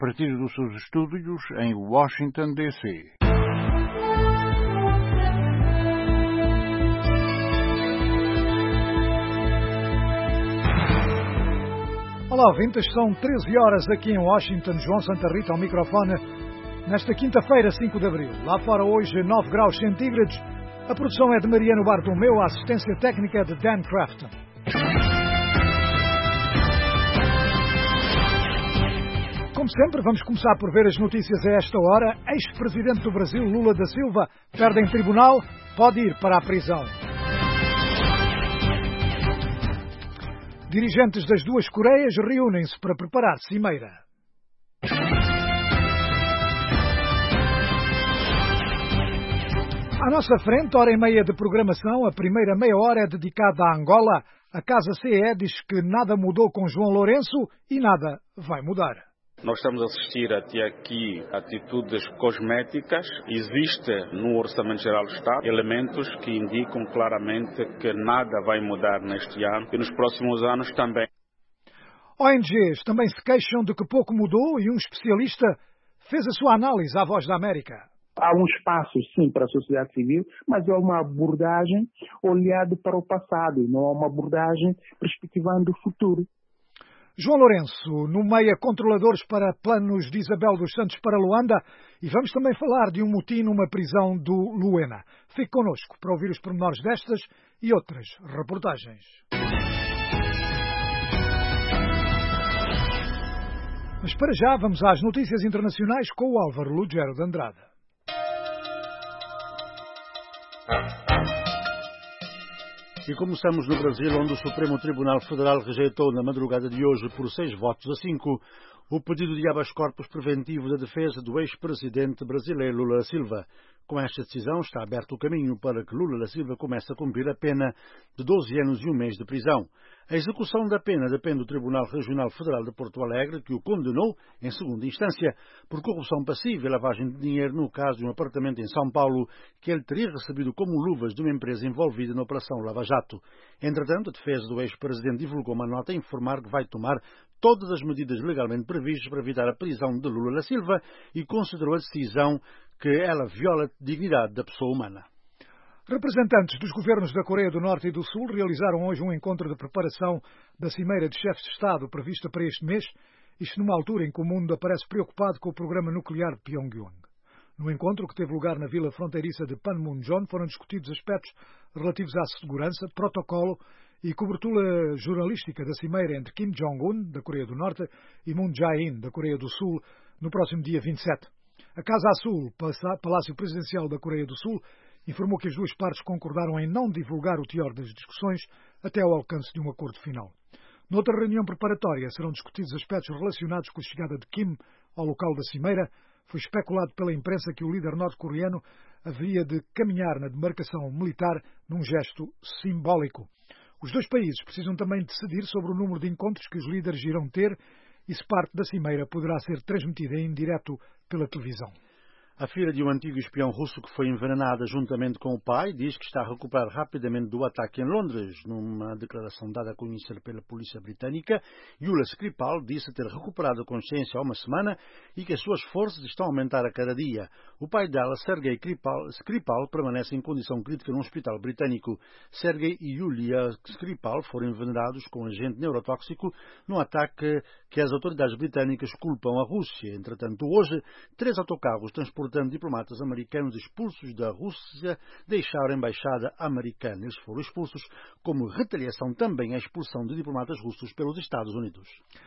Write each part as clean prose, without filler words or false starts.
partir dos seus estúdios em Washington, D.C. Olá, ouvintes, são 13 horas aqui em Washington. João Santa Rita ao microfone. Nesta quinta-feira, 5 de abril. Lá fora hoje, 9 graus centígrados. A produção é de Mariano Bartolomeu, a assistência técnica é de Dan Crafton. Como sempre, vamos começar por ver as notícias a esta hora. Ex-presidente do Brasil, Lula da Silva, perde em tribunal, pode ir para a prisão. Dirigentes das duas Coreias reúnem-se para preparar cimeira. À nossa frente, hora e meia de programação. A primeira meia hora é dedicada à Angola. A Casa CE diz que nada mudou com João Lourenço e nada vai mudar. Nós estamos a assistir até aqui a atitudes cosméticas. Existe no Orçamento Geral do Estado elementos que indicam claramente que nada vai mudar neste ano e nos próximos anos também. ONGs também se queixam de que pouco mudou e um especialista fez a sua análise à Voz da América. Há um espaço, sim, para a sociedade civil, mas é uma abordagem olhada para o passado, não é uma abordagem perspectivando o futuro. João Lourenço nomeia controladores para planos de Isabel dos Santos para Luanda e vamos também falar de um motim numa prisão do Luena. Fique connosco para ouvir os pormenores destas e outras reportagens. Mas para já vamos às notícias internacionais com o Álvaro Lugero de Andrade. E começamos no Brasil, onde o Supremo Tribunal Federal rejeitou na madrugada de hoje, por 6 votos a 5, o pedido de habeas corpus preventivo da defesa do ex-presidente brasileiro Lula da Silva. Com esta decisão está aberto o caminho para que Lula da Silva comece a cumprir a pena de 12 anos e 1 mês de prisão. A execução da pena depende do Tribunal Regional Federal de Porto Alegre, que o condenou, em segunda instância, por corrupção passiva e lavagem de dinheiro no caso de um apartamento em São Paulo que ele teria recebido como luvas de uma empresa envolvida na Operação Lava Jato. Entretanto, a defesa do ex-presidente divulgou uma nota a informar que vai tomar todas as medidas legalmente previstas para evitar a prisão de Lula da Silva e considerou a decisão que ela viola a dignidade da pessoa humana. Representantes dos governos da Coreia do Norte e do Sul realizaram hoje um encontro de preparação da Cimeira de Chefes de Estado prevista para este mês, isto numa altura em que o mundo aparece preocupado com o programa nuclear de Pyongyang. No encontro, que teve lugar na vila fronteiriça de Panmunjom, foram discutidos aspectos relativos à segurança, protocolo e cobertura jornalística da cimeira entre Kim Jong-un, da Coreia do Norte, e Moon Jae-in, da Coreia do Sul, no próximo dia 27. A Casa Azul, Palácio Presidencial da Coreia do Sul, informou que as duas partes concordaram em não divulgar o teor das discussões até ao alcance de um acordo final. Noutra reunião preparatória serão discutidos aspectos relacionados com a chegada de Kim ao local da cimeira. Foi especulado pela imprensa que o líder norte-coreano haveria de caminhar na demarcação militar num gesto simbólico. Os dois países precisam também decidir sobre o número de encontros que os líderes irão ter e se parte da cimeira poderá ser transmitida em direto pela televisão. A filha de um antigo espião russo que foi envenenada juntamente com o pai diz que está a recuperar rapidamente do ataque em Londres. Numa declaração dada a conhecer pela polícia britânica, Yulia Skripal disse ter recuperado a consciência há uma semana e que as suas forças estão a aumentar a cada dia. O pai dela, Sergei Skripal, permanece em condição crítica num hospital britânico. Sergei e Yulia Skripal foram envenenados com um agente neurotóxico num ataque que as autoridades britânicas culpam a Rússia. Entretanto, hoje, 3 autocarros transportando diplomatas americanos expulsos da Rússia deixaram a embaixada americana. Eles foram expulsos como retaliação também à expulsão de diplomatas russos pelos Estados Unidos.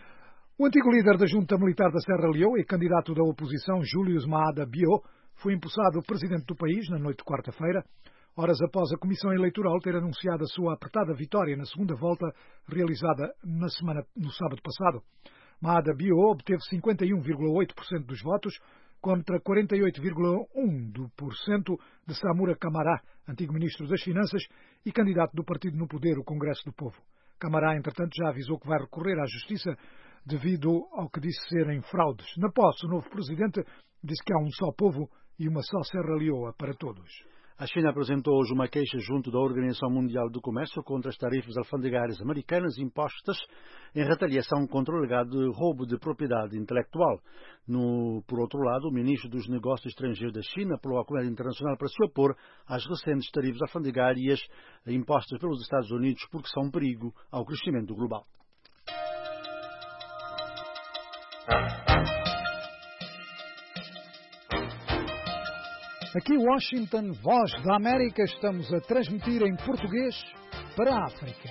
O antigo líder da Junta Militar da Serra Leoa e candidato da oposição, Julius Maada Bio, foi empossado presidente do país na noite de quarta-feira, horas após a Comissão Eleitoral ter anunciado a sua apertada vitória na segunda volta realizada no sábado passado. Maada Bio obteve 51,8% dos votos, contra 48,1% de Samura Camará, antigo ministro das Finanças e candidato do partido no poder, o Congresso do Povo. Camará, entretanto, já avisou que vai recorrer à Justiça devido ao que disse serem fraudes. Na posse, o novo presidente disse que há um só povo e uma só Serra Leoa para todos. A China apresentou hoje uma queixa junto da Organização Mundial do Comércio contra as tarifas alfandegárias americanas impostas em retaliação contra o alegado roubo de propriedade intelectual. Por outro lado, o ministro dos Negócios Estrangeiros da China apelou à comunidade internacional para se opor às recentes tarifas alfandegárias impostas pelos Estados Unidos porque são um perigo ao crescimento global. Aqui Washington, Voz da América, estamos a transmitir em português para a África.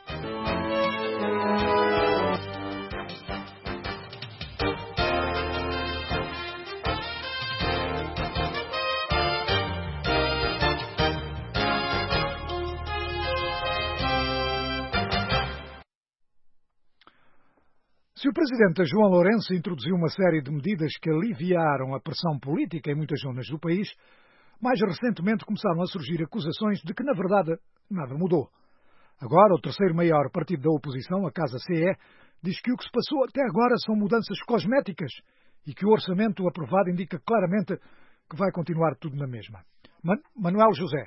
Se o presidente João Lourenço introduziu uma série de medidas que aliviaram a pressão política em muitas zonas do país, mais recentemente começaram a surgir acusações de que, na verdade, nada mudou. Agora, o terceiro maior partido da oposição, a Casa CE, diz que o que se passou até agora são mudanças cosméticas e que o orçamento aprovado indica claramente que vai continuar tudo na mesma. Manuel José.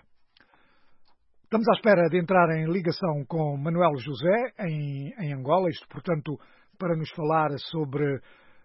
Estamos à espera de entrar em ligação com Manuel José, em Angola, isto, portanto, para nos falar sobre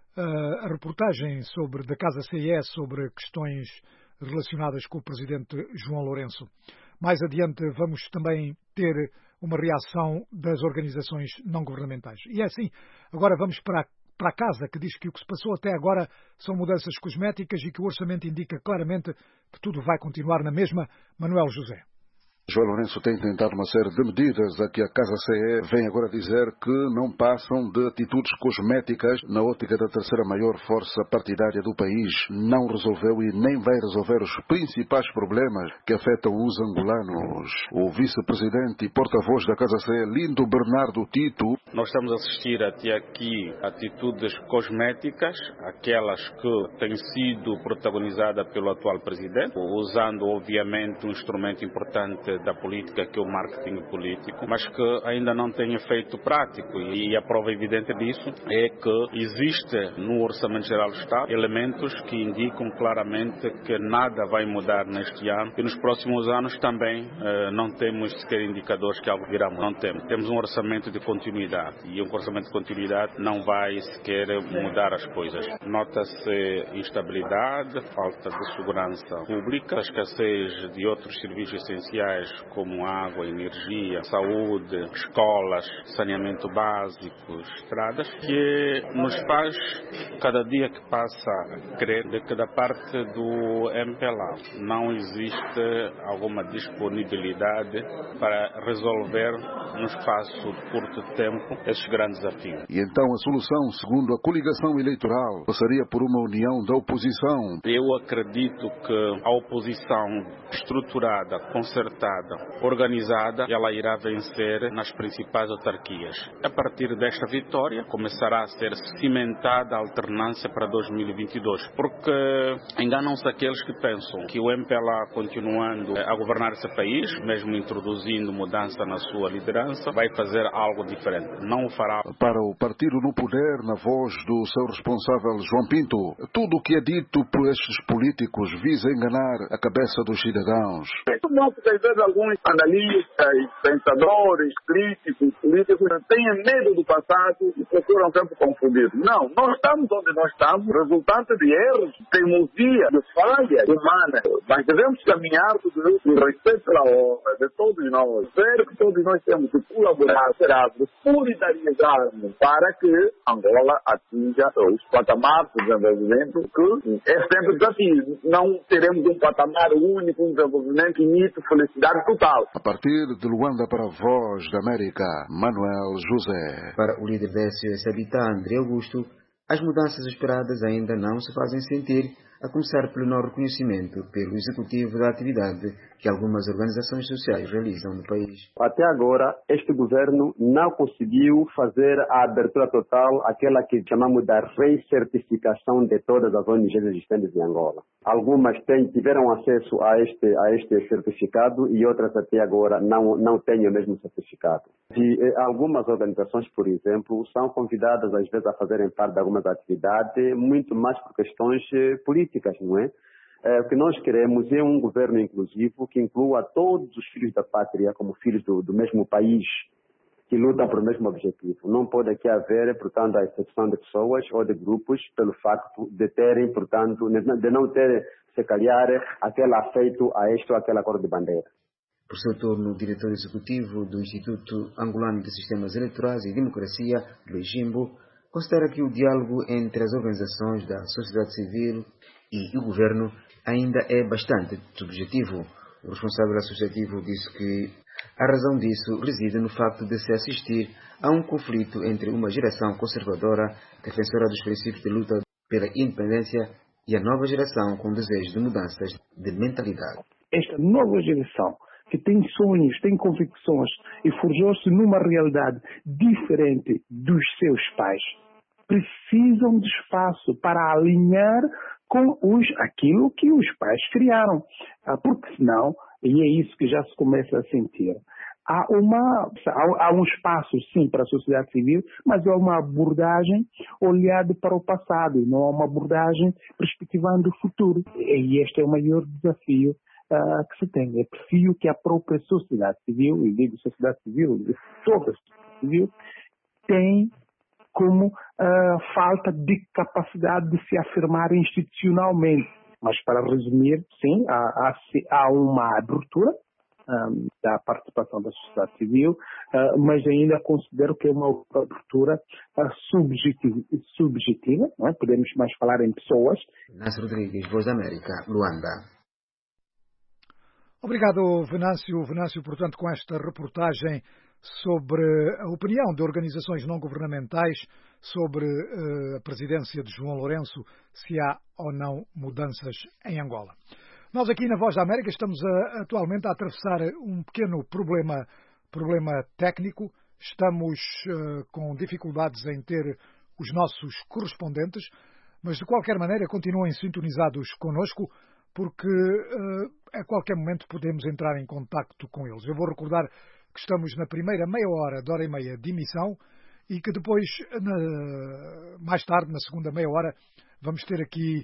a reportagem da Casa CE sobre questões relacionadas com o presidente João Lourenço. Mais adiante vamos também ter uma reação das organizações não governamentais. E é assim, agora vamos para a Casa, que diz que o que se passou até agora são mudanças cosméticas e que o orçamento indica claramente que tudo vai continuar na mesma. Manuel José. João Lourenço tem tentado uma série de medidas a que a Casa CE vem agora dizer que não passam de atitudes cosméticas na ótica da terceira maior força partidária do país. Não resolveu e nem vai resolver os principais problemas que afetam os angolanos. O vice-presidente e porta-voz da Casa CE, Lindo Bernardo Tito. Nós estamos a assistir até aqui atitudes cosméticas, aquelas que têm sido protagonizadas pelo atual presidente, usando obviamente um instrumento importante da política, que é o marketing político, mas que ainda não tem efeito prático. E a prova evidente disso é que existe no Orçamento Geral do Estado elementos que indicam claramente que nada vai mudar neste ano e nos próximos anos também não temos sequer indicadores que algo virá. Não temos. Temos um orçamento de continuidade e um orçamento de continuidade não vai sequer mudar as coisas. Nota-se instabilidade, falta de segurança pública, escassez de outros serviços essenciais como água, energia, saúde, escolas, saneamento básico, estradas, que nos faz, cada dia que passa, crer de que da parte do MPLA não existe alguma disponibilidade para resolver no espaço de curto tempo esses grandes desafios. E então a solução, segundo a coligação eleitoral, passaria por uma união da oposição. Eu acredito que a oposição estruturada, concertada, organizada, ela irá vencer nas principais autarquias. A partir desta vitória, começará a ser cimentada a alternância para 2022, porque enganam-se aqueles que pensam que o MPLA, continuando a governar esse país, mesmo introduzindo mudança na sua liderança, vai fazer algo diferente. Não o fará. Para o partido no poder, na voz do seu responsável João Pinto, tudo o que é dito por estes políticos visa enganar a cabeça dos cidadãos. Isso mostra que às vezes alguns analistas, pensadores, críticos, políticos têm medo do passado e procuram sempre confundir. Não, nós estamos onde nós estamos, resultante de erros, teimosia, de falha humana. Mas devemos caminhar com respeito pela honra de todos nós. Ver que todos nós temos que colaborar, solidarizarmos para que Angola atinja os patamares de desenvolvimento que é sempre desafio. Não teremos um patamar único, um desenvolvimento finito, felicidade total. A partir de Luanda para a Voz da América, Manuel José. Para o líder da SOS Habitat, André Augusto, as mudanças esperadas ainda não se fazem sentir, a começar pelo não reconhecimento pelo executivo da atividade que algumas organizações sociais realizam no país. Até agora, este governo não conseguiu fazer a abertura total, aquela que chamamos da recertificação de todas as ONGs existentes em Angola. Algumas tiveram acesso a este certificado e outras até agora não têm o mesmo certificado. E algumas organizações, por exemplo, são convidadas às vezes a fazerem parte de algumas atividades, muito mais por questões políticas, não é? O que nós queremos é um governo inclusivo que inclua todos os filhos da pátria como filhos do mesmo país, que lutam para o mesmo objetivo. Não pode aqui haver, portanto, a exceção de pessoas ou de grupos pelo facto de terem, portanto, de não terem, se calhar, aquele afeito a este ou aquele acordo de bandeira. Por seu turno, o diretor executivo do Instituto Angolano de Sistemas Eleitorais e Democracia, Luís Jimbo, considera que o diálogo entre as organizações da sociedade civil e o governo ainda é bastante subjetivo. O responsável associativo disse que a razão disso reside no facto de se assistir a um conflito entre uma geração conservadora, defensora dos princípios de luta pela independência, e a nova geração com desejo de mudanças de mentalidade. Esta nova geração que tem sonhos, tem convicções e forjou-se numa realidade diferente dos seus pais, precisam de espaço para alinhar com aquilo que os pais criaram. Porque senão, e é isso que já se começa a sentir, há um espaço, sim, para a sociedade civil, mas é uma abordagem olhada para o passado, não é uma abordagem perspectivando o futuro. E este é o maior desafio que se tem. É preciso que a própria sociedade civil, e digo sociedade civil, toda a sociedade civil, tem como falta de capacidade de se afirmar institucionalmente. Mas, para resumir, sim, há uma abertura da participação da sociedade civil, mas ainda considero que é uma abertura subjetiva, não é? Podemos mais falar em pessoas. Venâncio Rodrigues, Voz da América, Luanda. Obrigado, Venâncio. Venâncio, portanto, com esta reportagem sobre a opinião de organizações não governamentais sobre a presidência de João Lourenço, se há ou não mudanças em Angola. Nós aqui na Voz da América estamos atualmente a atravessar um pequeno problema técnico. Estamos com dificuldades em ter os nossos correspondentes, mas de qualquer maneira continuem sintonizados connosco, porque a qualquer momento podemos entrar em contacto com eles. Eu vou recordar que estamos na primeira meia hora, de hora e meia de emissão, e que depois, mais tarde, na segunda meia hora, vamos ter aqui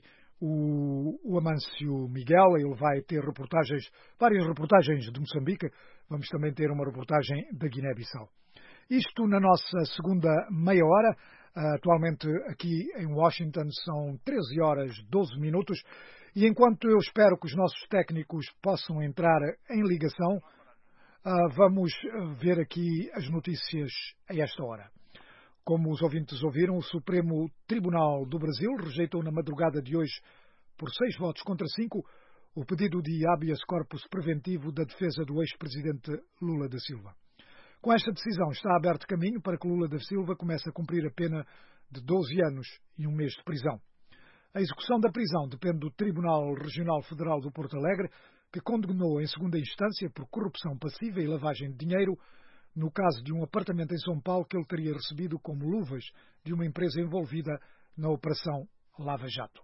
o Amâncio Miguel. Ele vai ter várias reportagens de Moçambique. Vamos também ter uma reportagem da Guiné-Bissau. Isto na nossa segunda meia hora. Atualmente aqui em Washington são 13 horas 12 minutos. E enquanto eu espero que os nossos técnicos possam entrar em ligação, vamos ver aqui as notícias a esta hora. Como os ouvintes ouviram, o Supremo Tribunal do Brasil rejeitou na madrugada de hoje, por 6 votos contra 5, o pedido de habeas corpus preventivo da defesa do ex-presidente Lula da Silva. Com esta decisão está aberto caminho para que Lula da Silva comece a cumprir a pena de 12 anos e 1 mês de prisão. A execução da prisão depende do Tribunal Regional Federal do Porto Alegre, que condenou em segunda instância por corrupção passiva e lavagem de dinheiro no caso de um apartamento em São Paulo que ele teria recebido como luvas de uma empresa envolvida na Operação Lava Jato.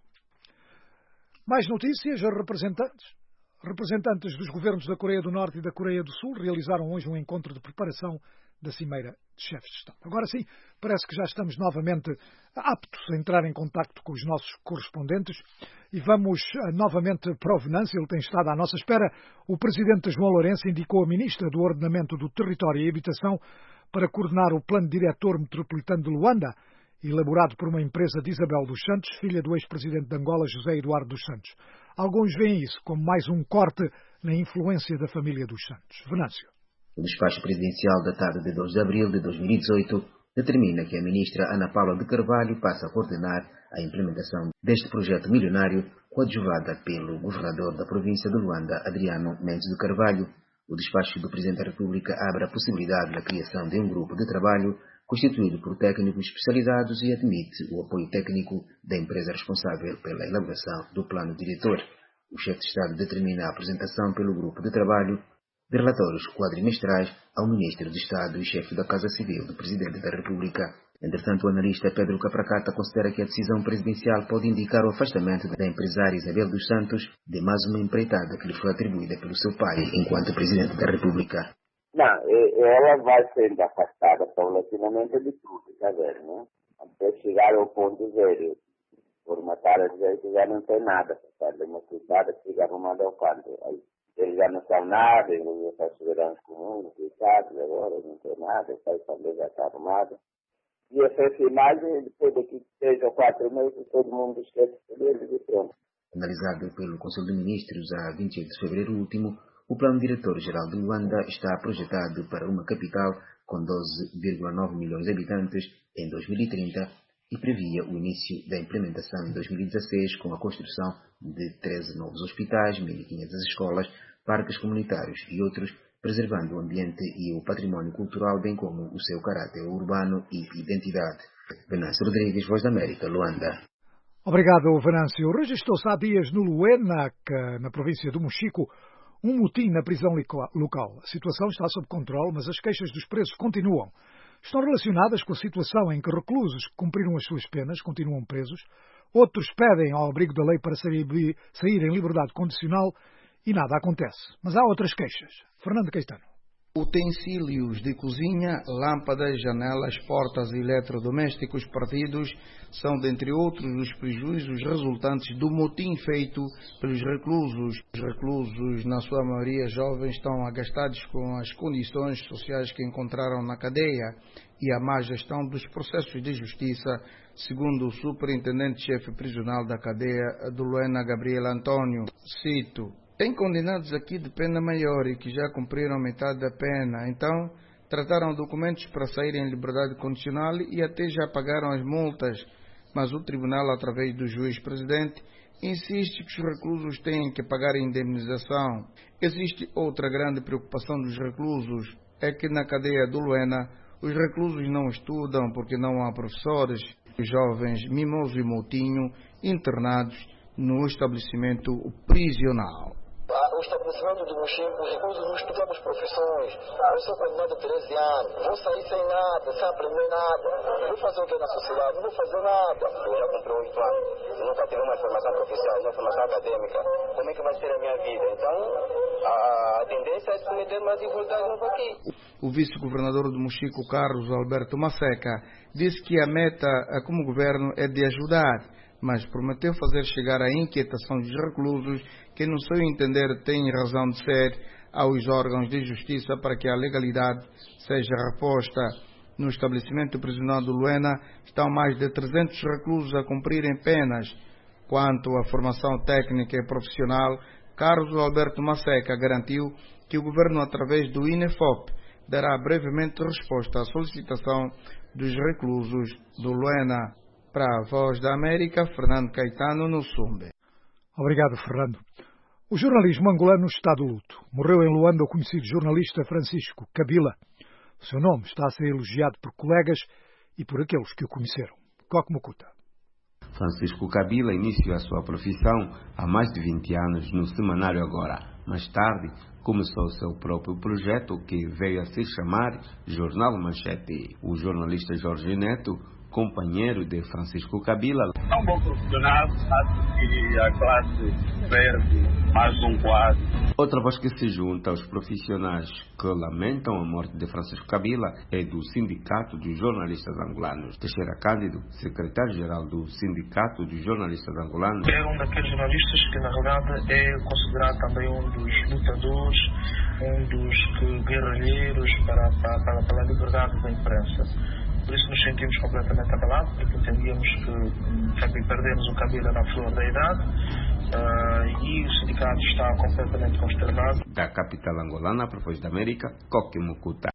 Mais notícias. Representantes dos governos da Coreia do Norte e da Coreia do Sul realizaram hoje um encontro de preparação da Cimeira de Chefes de Estado. Agora sim, parece que já estamos novamente aptos a entrar em contacto com os nossos correspondentes e vamos novamente para o Venâncio. Ele tem estado à nossa espera. O presidente João Lourenço indicou a ministra do Ordenamento do Território e Habitação para coordenar o plano diretor metropolitano de Luanda, elaborado por uma empresa de Isabel dos Santos, filha do ex-presidente de Angola, José Eduardo dos Santos. Alguns veem isso como mais um corte na influência da família dos Santos. Venâncio. O despacho presidencial datado de 2 de abril de 2018 determina que a ministra Ana Paula de Carvalho passa a coordenar a implementação deste projeto milionário, coadjuvada pelo governador da província de Luanda, Adriano Mendes de Carvalho. O despacho do Presidente da República abre a possibilidade da criação de um grupo de trabalho constituído por técnicos especializados e admite o apoio técnico da empresa responsável pela elaboração do plano diretor. O chefe de Estado determina a apresentação pelo grupo de trabalho de relatórios quadrimestrais ao Ministro de Estado e chefe da Casa Civil do Presidente da República. Entretanto, o analista Pedro Capracata considera que a decisão presidencial pode indicar o afastamento da empresária Isabel dos Santos de mais uma empreitada que lhe foi atribuída pelo seu pai enquanto Presidente da República. Não, ela vai sendo afastada paulatinamente de tudo, está vendo, né? Até chegar ao ponto zero. por matar a gente já não tem nada. Sabe? Uma cidade que fica arrumada ao canto. Eles já não são nada, eles não são cidadãos comuns, coitados, agora não tem nada, a família já está arrumada. E essa imagem, depois daqui 3 ou 4 meses, todo mundo esquece deles e pronto. Analisado pelo Conselho de Ministros a 28 de fevereiro último, o Plano Diretor-Geral de Luanda está projetado para uma capital com 12,9 milhões de habitantes em 2030 e previa o início da implementação em 2016 com a construção de 13 novos hospitais, 1.500 escolas, parques comunitários e outros, preservando o ambiente e o património cultural, bem como o seu caráter urbano e identidade. Venâncio Rodrigues, Voz da América, Luanda. Obrigado, Venâncio. Registrou-se há dias no Luena, na província do Mochico, um motim na prisão local. A situação está sob controle, mas as queixas dos presos continuam. Estão relacionadas com a situação em que reclusos que cumpriram as suas penas continuam presos, outros pedem ao abrigo da lei para sair em liberdade condicional e nada acontece. Mas há outras queixas. Fernando Caetano. Utensílios de cozinha, lâmpadas, janelas, portas e eletrodomésticos partidos são, dentre outros, os prejuízos resultantes do motim feito pelos reclusos. Os reclusos, na sua maioria jovens, estão agastados com as condições sociais que encontraram na cadeia e a má gestão dos processos de justiça, segundo o superintendente-chefe prisional da cadeia do Luena, Gabriel Antônio. Cito: tem condenados aqui de pena maior e que já cumpriram metade da pena, então trataram documentos para sair em liberdade condicional e até já pagaram as multas, mas o tribunal, através do juiz-presidente, insiste que os reclusos têm que pagar a indemnização. Existe outra grande preocupação dos reclusos, é que na cadeia do Luena os reclusos não estudam porque não há professores. Os jovens Mimoso e Moutinho internados no estabelecimento prisional. O estabelecimento do Mochico, os reclusos não estudamos profissões. Eu sou condenado a 13 anos, vou sair sem nada, sem aprender nada. Vou fazer o que na sociedade? Não vou fazer nada. Eu já cumpri 8 anos, nunca tive uma formação profissional, uma formação acadêmica. Como é que vai ser a minha vida? Então, a tendência é se meter mais dificuldades no aqui. O vice-governador do Mochico, Carlos Alberto Masseca, disse que a meta como governo é de ajudar, mas prometeu fazer chegar a inquietação dos reclusos, que no seu entender têm razão de ser, aos órgãos de justiça para que a legalidade seja reposta. No estabelecimento prisional do Luena estão mais de 300 reclusos a cumprirem penas. Quanto à formação técnica e profissional, Carlos Alberto Masseca garantiu que o governo, através do INEFOP, dará brevemente resposta à solicitação dos reclusos do Luena. Para a Voz da América, Fernando Caetano, no Sumbe. Obrigado, Fernando. O jornalismo angolano está de luto. Morreu em Luanda o conhecido jornalista Francisco Kabila. O seu nome está a ser elogiado por colegas e por aqueles que o conheceram. Coque Mucuta. Francisco Kabila iniciou a sua profissão há mais de 20 anos no semanário Agora. Mais tarde, começou seu próprio projeto que veio a se chamar Jornal Manchete. O jornalista Jorge Neto, companheiro de Francisco Kabila. É um bom profissional, acho que a classe perde mais de um quadro. Outra voz que se junta aos profissionais que lamentam a morte de Francisco Kabila é do Sindicato dos Jornalistas Angolanos. Teixeira Cândido, secretário-geral do Sindicato dos Jornalistas Angolanos. É um daqueles jornalistas que, na realidade, é considerado também um dos lutadores, um dos guerrilheiros para a liberdade da imprensa. Por isso nos sentimos completamente abalados, porque entendíamos que perdemos o Kabila na flor da idade e o sindicato está completamente consternado. Da capital angolana, para a Voz da América, Coque Mucuta.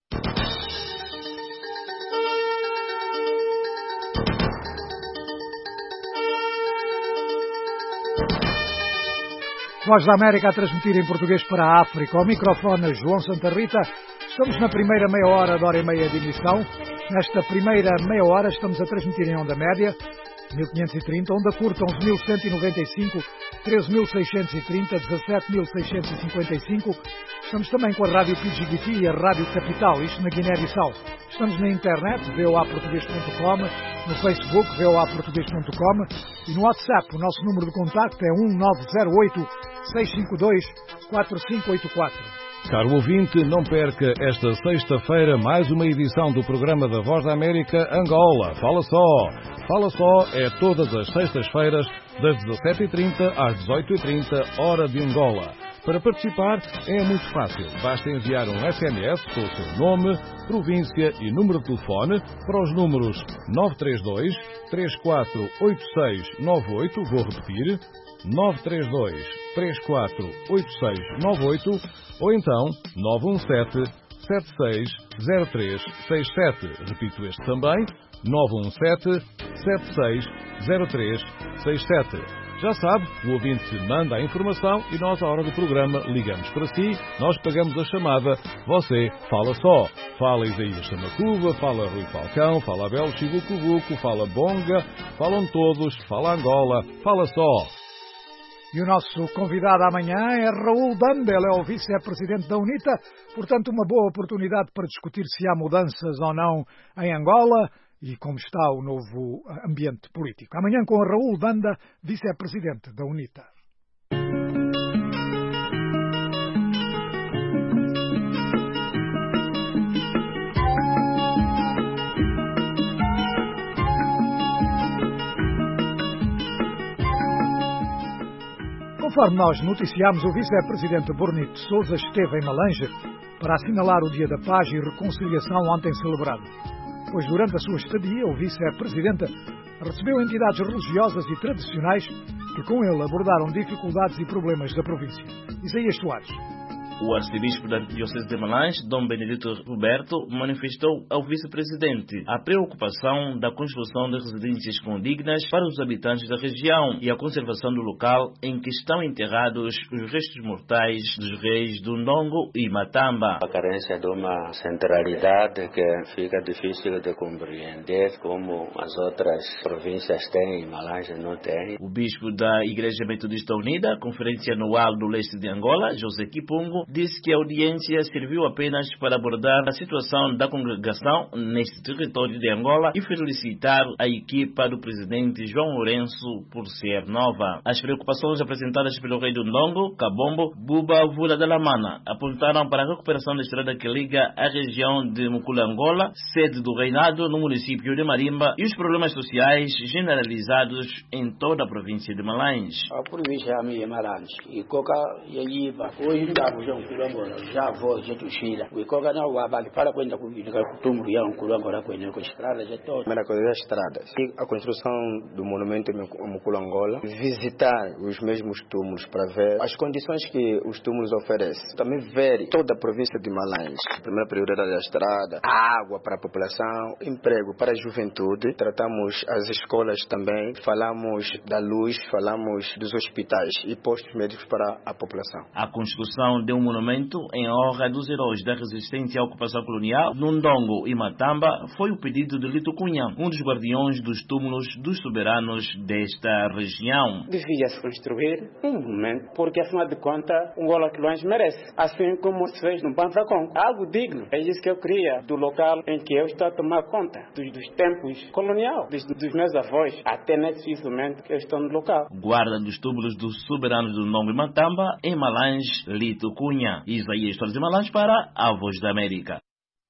Voz da América a transmitir em português para a África. Ao microfone, João Santa Rita. Estamos na primeira meia hora, de hora e meia de emissão. Nesta primeira meia hora estamos a transmitir em onda média, 1530, onda curta 11.195, 13.630, 17.655. Estamos também com a Rádio Pidgiguiti e a Rádio Capital, isto na Guiné-Bissau. Estamos na internet, voaportugues.com, no Facebook, voaportugues.com e no WhatsApp. O nosso número de contacto é 1908-652-4584. Caro ouvinte, não perca esta sexta-feira mais uma edição do programa da Voz da América Angola. Fala só! Fala Só é todas as sextas-feiras, das 17h30 às 18h30, hora de Angola. Para participar é muito fácil. Basta enviar um SMS com o seu nome, província e número de telefone para os números 932 348698, vou repetir, 932 348698, ou então 917 760367. Repito este também, 917 760367. Já sabe, o ouvinte manda a informação e nós, à hora do programa, ligamos para si, nós pagamos a chamada, você fala só. Fala Isaías Chamacuva, fala Rui Falcão, fala Abel Chibucubuco, fala Bonga, falam todos, fala Angola, fala só. E o nosso convidado amanhã é Raul Danda, ele é o vice-presidente da UNITA, portanto uma boa oportunidade para discutir se há mudanças ou não em Angola e como está o novo ambiente político. Amanhã com Raul Danda, vice-presidente da UNITA. Conforme nós noticiámos, o vice-presidente Bornito de Sousa esteve em Malange para assinalar o Dia da Paz e Reconciliação ontem celebrado. Pois durante a sua estadia, o vice-presidente recebeu entidades religiosas e tradicionais que com ele abordaram dificuldades e problemas da província. Isaías Soares. O arcebispo da Arquidiocese de Malange, Dom Benedito Roberto, manifestou ao vice-presidente a preocupação da construção de residências condignas para os habitantes da região e a conservação do local em que estão enterrados os restos mortais dos reis do Ndongo e Matamba. A carência de uma centralidade que fica difícil de compreender, como as outras províncias têm e Malange não tem. O bispo da Igreja Metodista Unida, Conferência Anual do Leste de Angola, José Kipungo, disse que a audiência serviu apenas para abordar a situação da congregação neste território de Angola e felicitar a equipa do presidente João Lourenço por ser nova. As preocupações apresentadas pelo rei do Ndongo, Kabombo, Buba Vula da Lamana, apontaram para a recuperação da estrada que liga a região de Mukula-Angola, sede do reinado no município de Marimba, e os problemas sociais generalizados em toda a província de Malange. A província é Malange e Coca e Iba, hoje já vou de Tuxila. O Icoga não vai para quando a costume ir um Culangora com a estrada já toda. Primeira coisa é a estrada. E a construção do monumento Muculangola, visitar os mesmos túmulos para ver as condições que os túmulos oferecem. Também ver toda a província de Malange. A primeira prioridade é a estrada, água para a população, emprego para a juventude. Tratamos as escolas também, falamos da luz, falamos dos hospitais e postos médicos para a população. A construção de um monumento em honra dos heróis da resistência à ocupação colonial no Ndongo e Matamba foi o pedido de Lito Cunha, um dos guardiões dos túmulos dos soberanos desta região. Devia-se construir um monumento, porque afinal de contas Angola que longe merece, assim como se fez no Banzacon. Algo digno, é isso que eu queria do local em que eu estou a tomar conta, dos tempos colonial, dos meus avós, até nesse momento que eu estou no local. Guarda dos túmulos dos soberanos do Ndongo e Matamba em Malange, Lito Cunha. Isaías Soares de Malange para a Voz da América.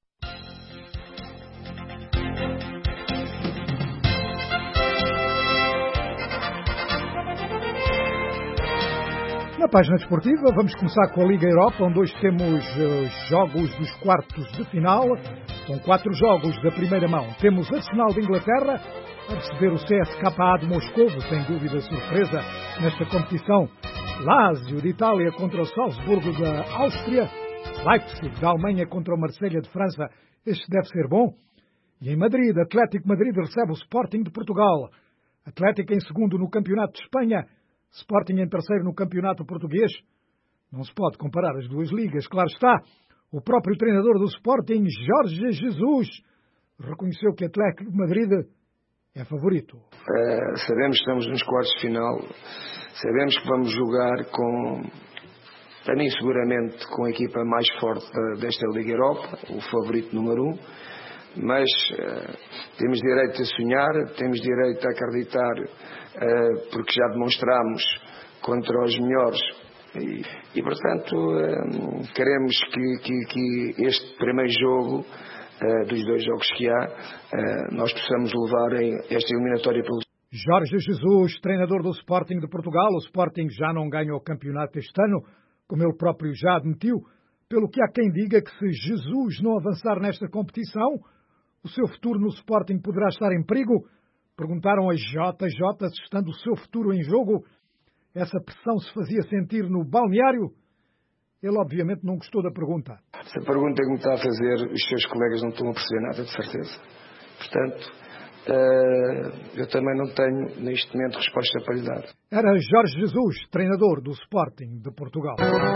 Na página desportiva, vamos começar com a Liga Europa, onde hoje temos jogos dos quartos de final, com 4 jogos da primeira mão. Temos Arsenal de Inglaterra a receber o CSKA de Moscovo, sem dúvida surpresa nesta competição. Lazio de Itália contra o Salzburgo da Áustria, Leipzig da Alemanha contra o Marselha de França, este deve ser bom. E em Madrid, Atlético Madrid recebe o Sporting de Portugal. Atlético em segundo no Campeonato de Espanha, Sporting em terceiro no Campeonato Português. Não se pode comparar as duas ligas, claro está. O próprio treinador do Sporting, Jorge Jesus, reconheceu que Atlético de Madrid é favorito. Sabemos que estamos nos quartos de final. Sabemos que vamos jogar com, para mim seguramente, com a equipa mais forte desta Liga Europa, o favorito número 1, mas temos direito a sonhar, temos direito a acreditar, porque já demonstramos contra os melhores e portanto, queremos que este primeiro jogo dos 2 jogos que há, nós possamos levar esta eliminatória pelo... Jorge Jesus, treinador do Sporting de Portugal. O Sporting já não ganha o campeonato este ano, como ele próprio já admitiu, pelo que há quem diga que se Jesus não avançar nesta competição, o seu futuro no Sporting poderá estar em perigo. Perguntaram a JJ se, estando o seu futuro em jogo, essa pressão se fazia sentir no balneário. Ele, obviamente, não gostou da pergunta. Se a pergunta que me está a fazer, os seus colegas não estão a perceber nada, de certeza. Portanto, eu também não tenho, neste momento, resposta para lhe dar. Era Jorge Jesus, treinador do Sporting de Portugal.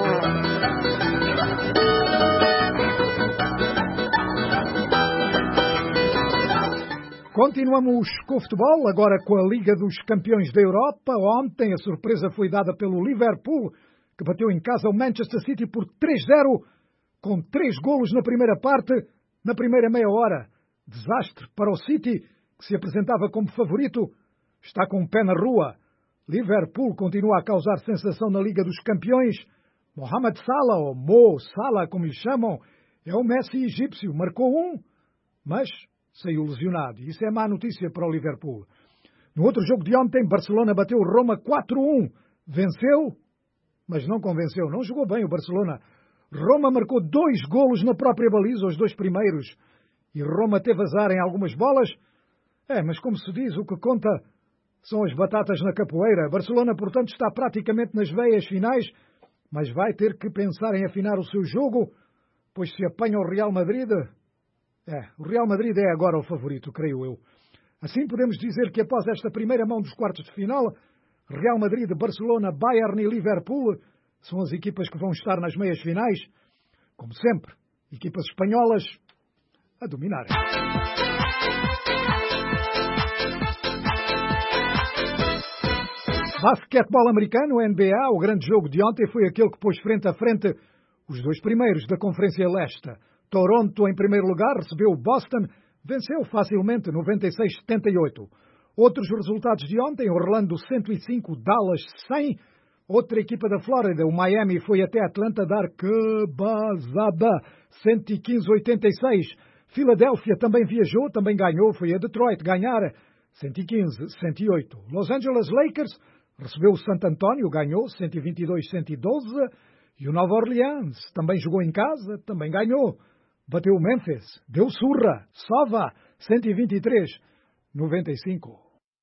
Continuamos com o futebol, agora com a Liga dos Campeões da Europa. Ontem a surpresa foi dada pelo Liverpool, que bateu em casa o Manchester City por 3-0, com 3 golos na primeira parte, na primeira meia hora. Desastre para o City, que se apresentava como favorito, está com o pé na rua. Liverpool continua a causar sensação na Liga dos Campeões. Mohamed Salah, ou Mo Salah, como lhe chamam, é o Messi egípcio. Marcou 1, mas saiu lesionado. Isso é má notícia para o Liverpool. No outro jogo de ontem, Barcelona bateu o Roma 4-1. Venceu, mas não convenceu. Não jogou bem o Barcelona. Roma marcou 2 golos na própria baliza, os 2 primeiros. E Roma teve azar em algumas bolas. Mas como se diz, o que conta são as batatas na capoeira. Barcelona, portanto, está praticamente nas veias finais, mas vai ter que pensar em afinar o seu jogo, pois se apanha o Real Madrid... o Real Madrid é agora o favorito, creio eu. Assim podemos dizer que após esta primeira mão dos quartos de final, Real Madrid, Barcelona, Bayern e Liverpool são as equipas que vão estar nas meias finais. Como sempre, equipas espanholas a dominar. Basquetebol americano, NBA, o grande jogo de ontem foi aquele que pôs frente a frente os 2 primeiros da Conferência Leste. Toronto, em primeiro lugar, recebeu o Boston, venceu facilmente 96-78. Outros resultados de ontem, Orlando 105, Dallas 100. Outra equipa da Flórida, o Miami, foi até Atlanta dar cabazada, 115-86. Filadélfia também viajou, também ganhou, foi a Detroit ganhar, 115-108. Los Angeles Lakers recebeu o Santo António, ganhou, 122-112. E o Nova Orleans também jogou em casa, também ganhou. Bateu o Memphis, deu surra, sova, 123-95.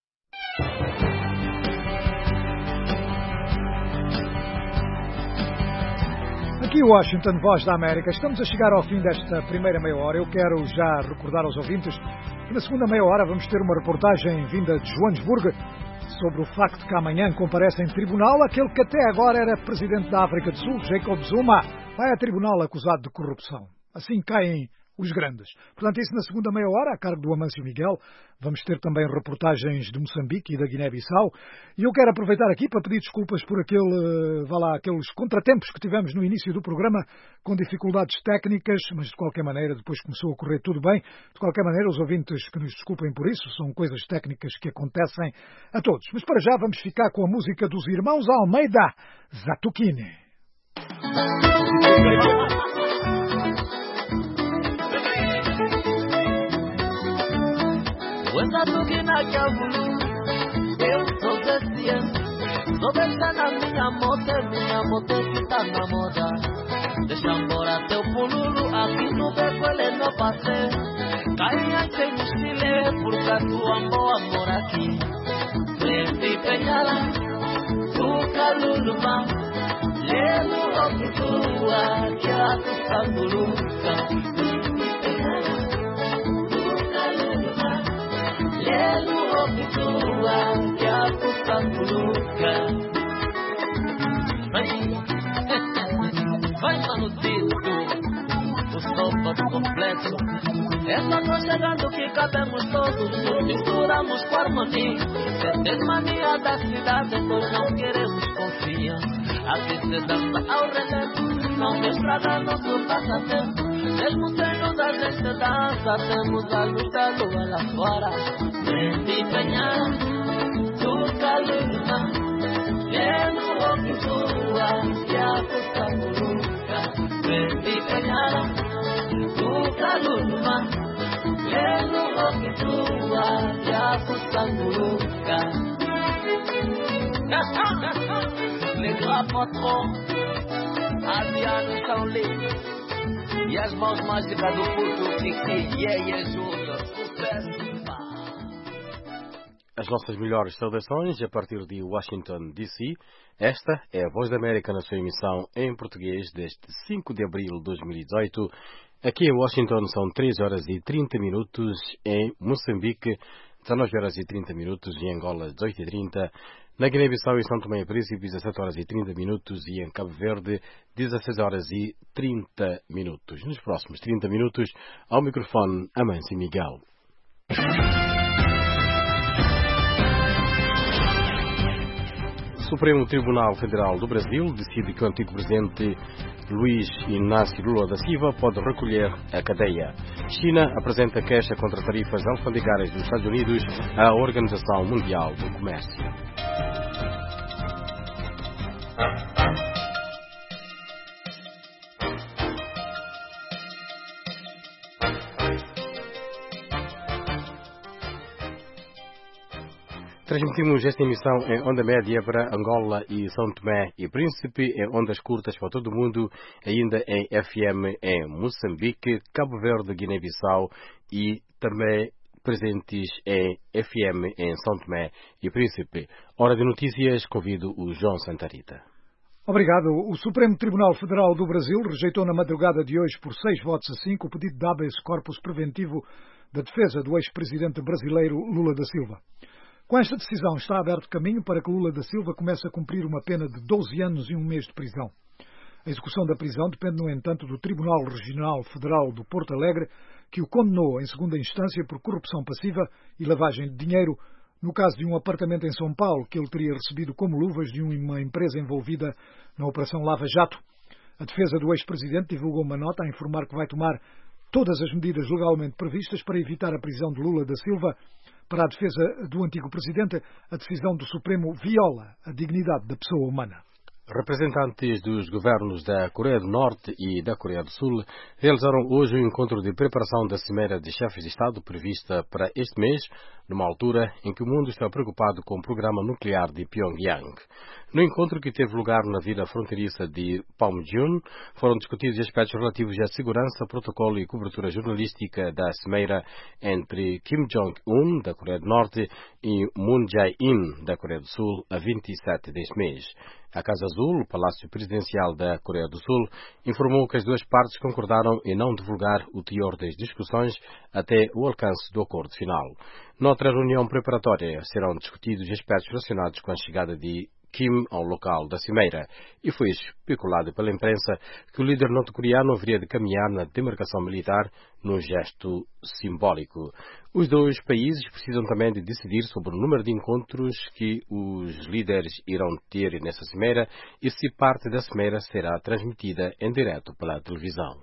Aqui Washington, Voz da América. Estamos a chegar ao fim desta primeira meia hora. Eu quero já recordar aos ouvintes que na segunda meia hora vamos ter uma reportagem vinda de Joanesburgo sobre o facto que amanhã comparece em tribunal aquele que até agora era presidente da África do Sul, Jacob Zuma, vai a tribunal acusado de corrupção. Assim caem os grandes. Portanto, isso na segunda meia hora, a cargo do Amâncio Miguel. Vamos ter também reportagens de Moçambique e da Guiné-Bissau. E eu quero aproveitar aqui para pedir desculpas por aqueles contratempos que tivemos no início do programa, com dificuldades técnicas, mas de qualquer maneira depois começou a correr tudo bem. De qualquer maneira, os ouvintes que nos desculpem por isso, são coisas técnicas que acontecem a todos. Mas para já vamos ficar com a música dos irmãos Almeida, Zatuquine. Cuenta tu que na chavulu, eu sou desciendo. Sou pensando na minha moto que tá na moda. Deixa embora teu pululu, aqui no beco ele não passei. Carinha sem estile, porque a tua boa mora aqui. Frente e penhara, tu caluluma. Lelo o que tua, que a tu sanguluca. Lelo o que tua, que a tu sanguluca. Vai mano dito, o sopa do complexo. Essa noite chegando que cabemos todos, nos misturamos com harmonia. Se tem mania da cidade, nós não queremos confiar. Aqui se dança ao relento, não me estraga nosso passatempo. Mesmo sendo da gente dança, temos a luz da lua lá fora. Frente e penhar, tu caluma. Lendo o que tua, que a costa muluca. Frente e penhar, tu caluma. Levar patrão, Adriano São Lee. E as mãos mágicas do culto Fixi, As nossas melhores saudações a partir de Washington, D.C. Esta é a Voz da América na sua emissão em português deste 5 de abril de 2018. Aqui em Washington são 3 horas e 30 minutos, em Moçambique 19 horas e 30 minutos, em Angola 18h30, na Guiné-Bissau e São Tomé e Príncipe 17 horas e 30 minutos e em Cabo Verde 16 horas e 30 minutos. Nos próximos 30 minutos, ao microfone Amâncio Miguel. Supremo Tribunal Federal do Brasil decide que o antigo presidente Luiz Inácio Lula da Silva pode recolher a cadeia. China apresenta queixa contra tarifas alfandegárias dos Estados Unidos à Organização Mundial do Comércio. Transmitimos esta emissão em onda média para Angola e São Tomé e Príncipe, em ondas curtas para todo o mundo, ainda em FM em Moçambique, Cabo Verde, Guiné-Bissau e também presentes em FM em São Tomé e Príncipe. Hora de notícias, convido o João Santarita. Obrigado. O Supremo Tribunal Federal do Brasil rejeitou na madrugada de hoje por 6 votos a 5 o pedido de habeas corpus preventivo da defesa do ex-presidente brasileiro Lula da Silva. Com esta decisão está aberto caminho para que Lula da Silva comece a cumprir uma pena de 12 anos e 1 mês de prisão. A execução da prisão depende, no entanto, do Tribunal Regional Federal do Porto Alegre, que o condenou em segunda instância por corrupção passiva e lavagem de dinheiro, no caso de um apartamento em São Paulo que ele teria recebido como luvas de uma empresa envolvida na Operação Lava Jato. A defesa do ex-presidente divulgou uma nota a informar que vai tomar todas as medidas legalmente previstas para evitar a prisão de Lula da Silva. Para a defesa do antigo presidente, a decisão do Supremo viola a dignidade da pessoa humana. Representantes dos governos da Coreia do Norte e da Coreia do Sul realizaram hoje um encontro de preparação da Cimeira de Chefes de Estado prevista para este mês, numa altura em que o mundo está preocupado com o programa nuclear de Pyongyang. No encontro que teve lugar na vila fronteiriça de Panmunjom, foram discutidos aspectos relativos à segurança, protocolo e cobertura jornalística da Cimeira entre Kim Jong-un, da Coreia do Norte, e Moon Jae-in, da Coreia do Sul, a 27 deste mês. A Casa Azul, o Palácio Presidencial da Coreia do Sul, informou que as duas partes concordaram em não divulgar o teor das discussões até o alcance do acordo final. Noutra reunião preparatória serão discutidos aspectos relacionados com a chegada de Kim ao local da cimeira, e foi especulado pela imprensa que o líder norte-coreano haveria de caminhar na demarcação militar num gesto simbólico. Os dois países precisam também de decidir sobre o número de encontros que os líderes irão ter nessa cimeira e se parte da cimeira será transmitida em direto pela televisão.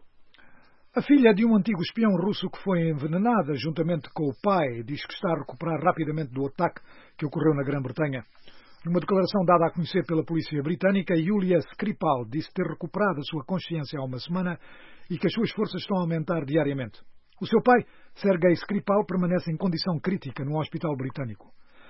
A filha de um antigo espião russo que foi envenenada juntamente com o pai diz que está a recuperar rapidamente do ataque que ocorreu na Grã-Bretanha. Numa declaração dada a conhecer pela polícia britânica, Yulia Skripal disse ter recuperado a sua consciência há uma semana e que as suas forças estão a aumentar diariamente. O seu pai, Sergei Skripal, permanece em condição crítica no hospital britânico.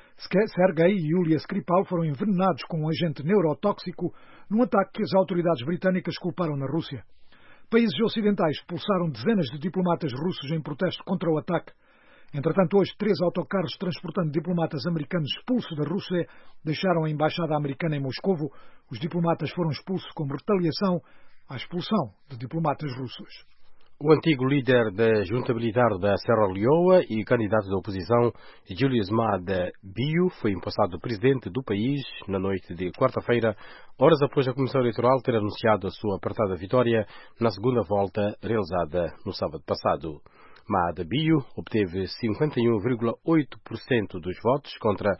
Sergei e Yulia Skripal foram envenenados com um agente neurotóxico num ataque que as autoridades britânicas culparam na Rússia. Países ocidentais expulsaram dezenas de diplomatas russos em protesto contra o ataque. Entretanto, hoje, 3 autocarros transportando diplomatas americanos expulsos da Rússia deixaram a embaixada americana em Moscovo. Os diplomatas foram expulsos como retaliação à expulsão de diplomatas russos. O antigo líder da Junta Militar da Serra Leoa e candidato da oposição, Julius Maada Bio, foi empossado presidente do país na noite de quarta-feira, horas após a Comissão Eleitoral ter anunciado a sua apertada vitória na segunda volta realizada no sábado passado. Maada Bio obteve 51,8% dos votos contra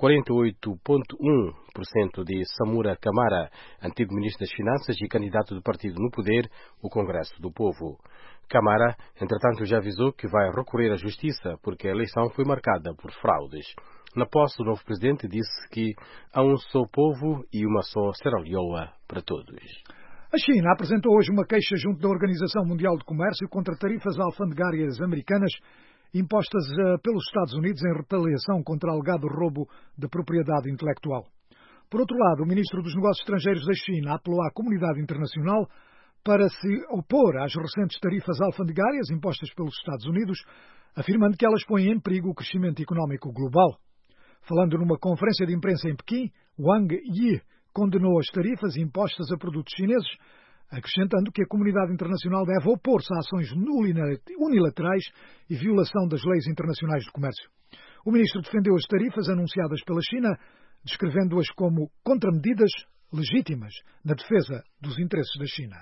48,1% de Samura Kamara, antigo ministro das Finanças e candidato do partido no poder, o Congresso do Povo. Kamara, entretanto, já avisou que vai recorrer à justiça porque a eleição foi marcada por fraudes. Na posse, o novo presidente disse que há um só povo e uma só Serra Leoa para todos. A China apresentou hoje uma queixa junto da Organização Mundial de Comércio contra tarifas alfandegárias americanas impostas pelos Estados Unidos em retaliação contra alegado roubo de propriedade intelectual. Por outro lado, o ministro dos Negócios Estrangeiros da China apelou à comunidade internacional para se opor às recentes tarifas alfandegárias impostas pelos Estados Unidos, afirmando que elas põem em perigo o crescimento económico global. Falando numa conferência de imprensa em Pequim, Wang Yi condenou as tarifas impostas a produtos chineses, acrescentando que a comunidade internacional deve opor-se a ações unilaterais e violação das leis internacionais de comércio. O ministro defendeu as tarifas anunciadas pela China, descrevendo-as como contramedidas legítimas na defesa dos interesses da China.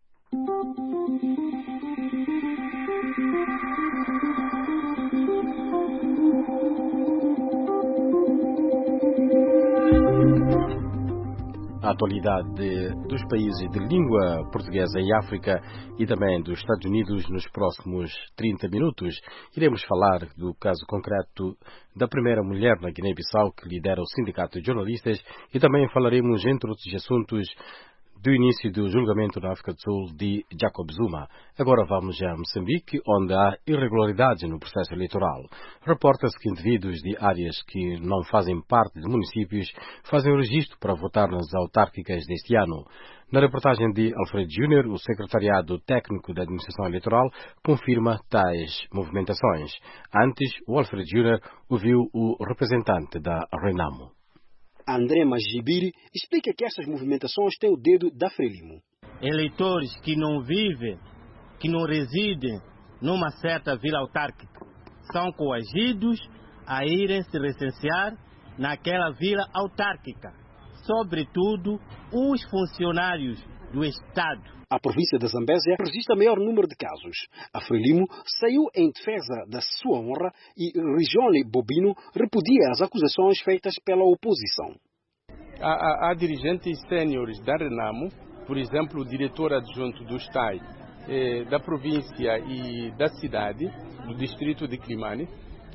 A atualidade dos países de língua portuguesa em África e também dos Estados Unidos nos próximos 30 minutos. Iremos falar do caso concreto da primeira mulher na Guiné-Bissau que lidera o Sindicato de Jornalistas e também falaremos, entre outros assuntos, do início do julgamento na África do Sul de Jacob Zuma. Agora vamos a Moçambique, onde há irregularidades no processo eleitoral. Reporta-se que indivíduos de áreas que não fazem parte de municípios fazem o registro para votar nas autárquicas deste ano. Na reportagem de Alfredo Júnior, o Secretariado Técnico da Administração Eleitoral confirma tais movimentações. Antes, o Alfredo Júnior ouviu o representante da Renamo. André Magibiri explica que essas movimentações têm o dedo da Frelimo. Eleitores que não vivem, que não residem numa certa vila autárquica, são coagidos a irem se recensear naquela vila autárquica, sobretudo os funcionários do Estado. A província da Zambésia registra maior número de casos. A Frelimo saiu em defesa da sua honra e Rigione Bobino repudia as acusações feitas pela oposição. Há dirigentes séniores da Renamo, por exemplo, o diretor adjunto do STAI, da província e da cidade, do distrito de Climane,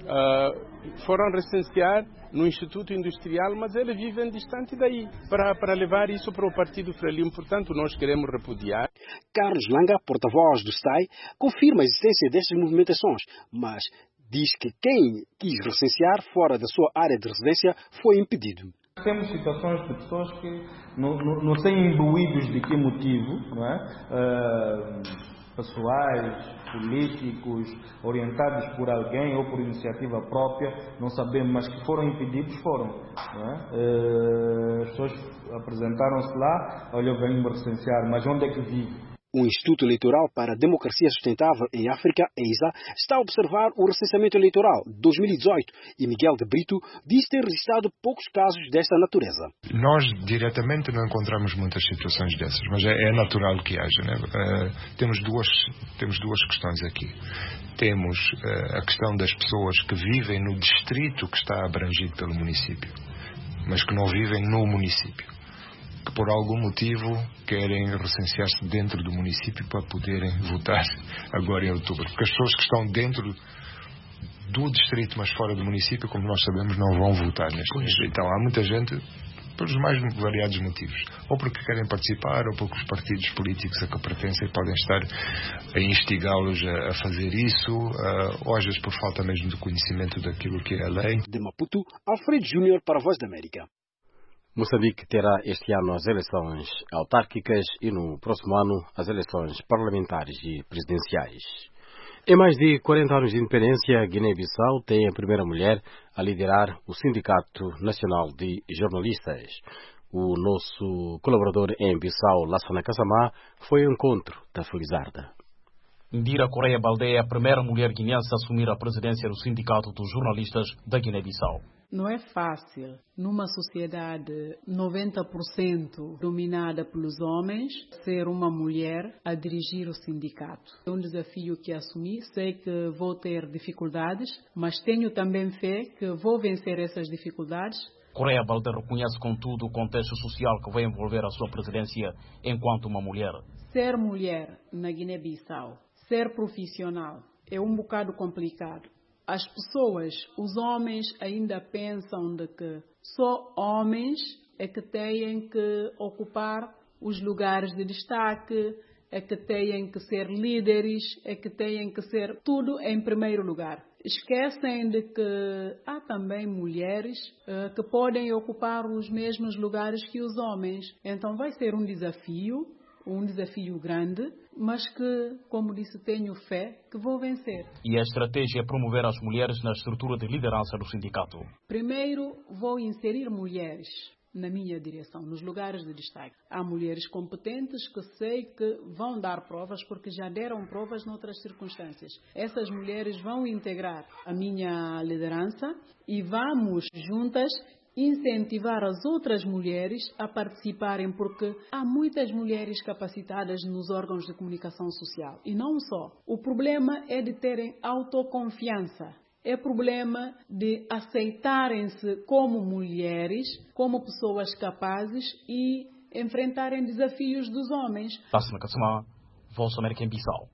foram recensear no Instituto Industrial, mas eles vivem distante daí, para levar isso para o Partido Frelimo. Portanto, nós queremos repudiar. Carlos Langa, porta-voz do STAI, confirma a existência destas movimentações, mas diz que quem quis recensear fora da sua área de residência foi impedido. Temos situações de pessoas que não são imbuídos de que motivo, não é? Pessoais, políticos, orientados por alguém ou por iniciativa própria, não sabemos, mas que foram impedidos, foram. Não é? As pessoas apresentaram-se lá, olha, eu venho me recensear, mas onde é que vive? O Instituto Eleitoral para a Democracia Sustentável em África, EISA, está a observar o recenseamento eleitoral de 2018 e Miguel de Brito diz ter registrado poucos casos desta natureza. Nós diretamente não encontramos muitas situações dessas, mas é natural que haja, né? Temos duas questões aqui. Temos a questão das pessoas que vivem no distrito que está abrangido pelo município, mas que não vivem no município, que por algum motivo querem recensear-se dentro do município para poderem votar agora em outubro. Porque as pessoas que estão dentro do distrito, mas fora do município, como nós sabemos, não vão votar neste momento. Então há muita gente, pelos mais variados motivos, ou porque querem participar, ou porque os partidos políticos a que pertencem podem estar a instigá-los a fazer isso, ou às vezes por falta mesmo de conhecimento daquilo que é a lei. De Maputo, Alfredo Júnior para a Voz da América. Moçambique terá este ano as eleições autárquicas e no próximo ano as eleições parlamentares e presidenciais. Em mais de 40 anos de independência, Guiné-Bissau tem a primeira mulher a liderar o Sindicato Nacional de Jornalistas. O nosso colaborador em Bissau, Lassana Kassamá, foi ao encontro da Felizarda. Indira Correia Baldé é a primeira mulher guineense a assumir a presidência do Sindicato dos Jornalistas da Guiné-Bissau. Não é fácil, numa sociedade 90% dominada pelos homens, ser uma mulher a dirigir o sindicato. É um desafio que assumi, sei que vou ter dificuldades, mas tenho também fé que vou vencer essas dificuldades. Correia Baldé reconhece, contudo, o contexto social que vai envolver a sua presidência enquanto uma mulher. Ser mulher na Guiné-Bissau, ser profissional, é um bocado complicado. As pessoas, os homens ainda pensam de que só homens é que têm que ocupar os lugares de destaque, é que têm que ser líderes, é que têm que ser tudo em primeiro lugar. Esquecem de que há também mulheres que podem ocupar os mesmos lugares que os homens. Então vai ser um desafio grande, mas que, como disse, tenho fé que vou vencer. E a estratégia é promover as mulheres na estrutura de liderança do sindicato? Primeiro, vou inserir mulheres na minha direção, nos lugares de destaque. Há mulheres competentes que sei que vão dar provas, porque já deram provas noutras circunstâncias. Essas mulheres vão integrar a minha liderança e vamos juntas incentivar as outras mulheres a participarem, porque há muitas mulheres capacitadas nos órgãos de comunicação social. E não só. O problema é de terem autoconfiança. É problema de aceitarem-se como mulheres, como pessoas capazes e enfrentarem desafios dos homens. Voz América em Bissau.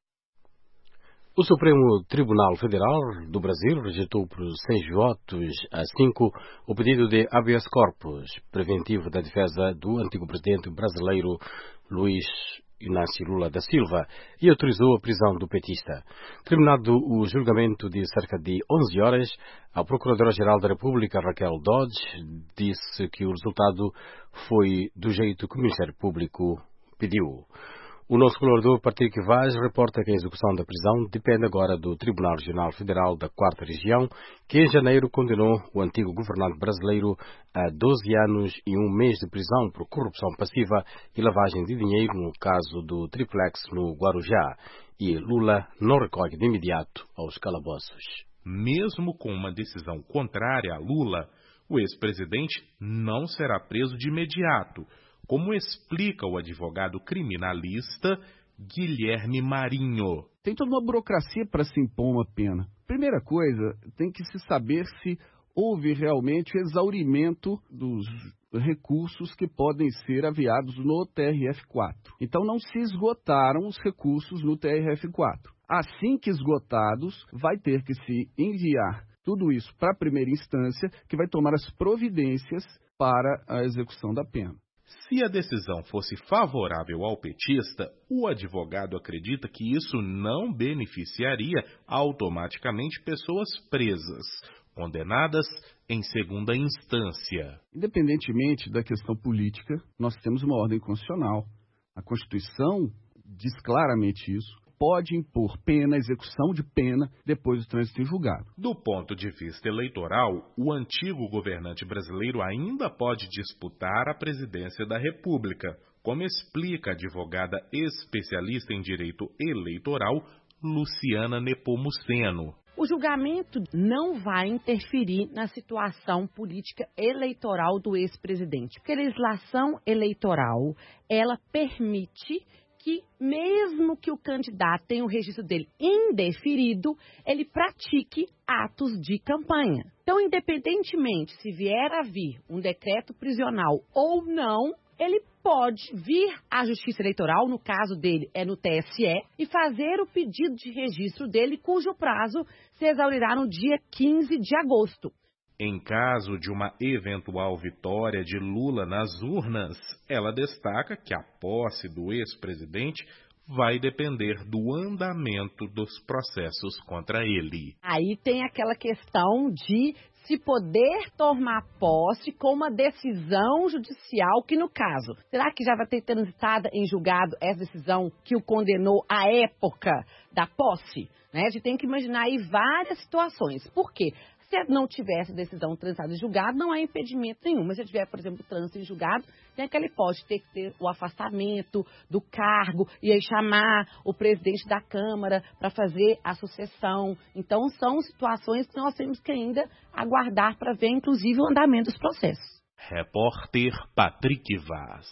O Supremo Tribunal Federal do Brasil rejeitou por 6 votos a 5 o pedido de habeas corpus preventivo da defesa do antigo presidente brasileiro Luiz Inácio Lula da Silva e autorizou a prisão do petista. Terminado o julgamento de cerca de 11 horas, a Procuradora-Geral da República, Raquel Dodge, disse que o resultado foi do jeito que o Ministério Público pediu. O nosso colaborador Patrick Vaz reporta que a execução da prisão depende agora do Tribunal Regional Federal da 4ª Região, que em janeiro condenou o antigo governante brasileiro a 12 anos e 1 mês de prisão por corrupção passiva e lavagem de dinheiro no caso do Triplex no Guarujá. E Lula não recorre de imediato aos calabouços. Mesmo com uma decisão contrária a Lula, o ex-presidente não será preso de imediato, como explica o advogado criminalista Guilherme Marinho. Tem toda uma burocracia para se impor uma pena. Primeira coisa, tem que se saber se houve realmente exaurimento dos recursos que podem ser aviados no TRF4. Então não se esgotaram os recursos no TRF4. Assim que esgotados, vai ter que se enviar tudo isso para a primeira instância, que vai tomar as providências para a execução da pena. Se a decisão fosse favorável ao petista, o advogado acredita que isso não beneficiaria automaticamente pessoas presas, condenadas em segunda instância. Independentemente da questão política, nós temos uma ordem constitucional. A Constituição diz claramente isso. Pode impor pena, execução de pena, depois do trânsito em julgado. Do ponto de vista eleitoral, o antigo governante brasileiro ainda pode disputar a presidência da República, como explica a advogada especialista em direito eleitoral, Luciana Nepomuceno. O julgamento não vai interferir na situação política eleitoral do ex-presidente, porque a legislação eleitoral, ela permite que, mesmo que o candidato tenha o registro dele indeferido, ele pratique atos de campanha. Então, independentemente se vier a vir um decreto prisional ou não, ele pode vir à Justiça Eleitoral, no caso dele é no TSE, e fazer o pedido de registro dele, cujo prazo se exaurirá no dia 15 de agosto. Em caso de uma eventual vitória de Lula nas urnas, ela destaca que a posse do ex-presidente vai depender do andamento dos processos contra ele. Aí tem aquela questão de se poder tomar posse com uma decisão judicial que, no caso, será que já vai ter transitada em julgado essa decisão que o condenou à época da posse? A gente tem que imaginar aí várias situações. Por quê? Se não tivesse decisão transitada em julgado, não há impedimento nenhum. Mas se tiver, por exemplo, trânsito em julgado, tem aquele pode ter que ter o afastamento do cargo e aí chamar o presidente da Câmara para fazer a sucessão. Então, são situações que nós temos que ainda aguardar para ver, inclusive, o andamento dos processos. Repórter Patrick Vaz.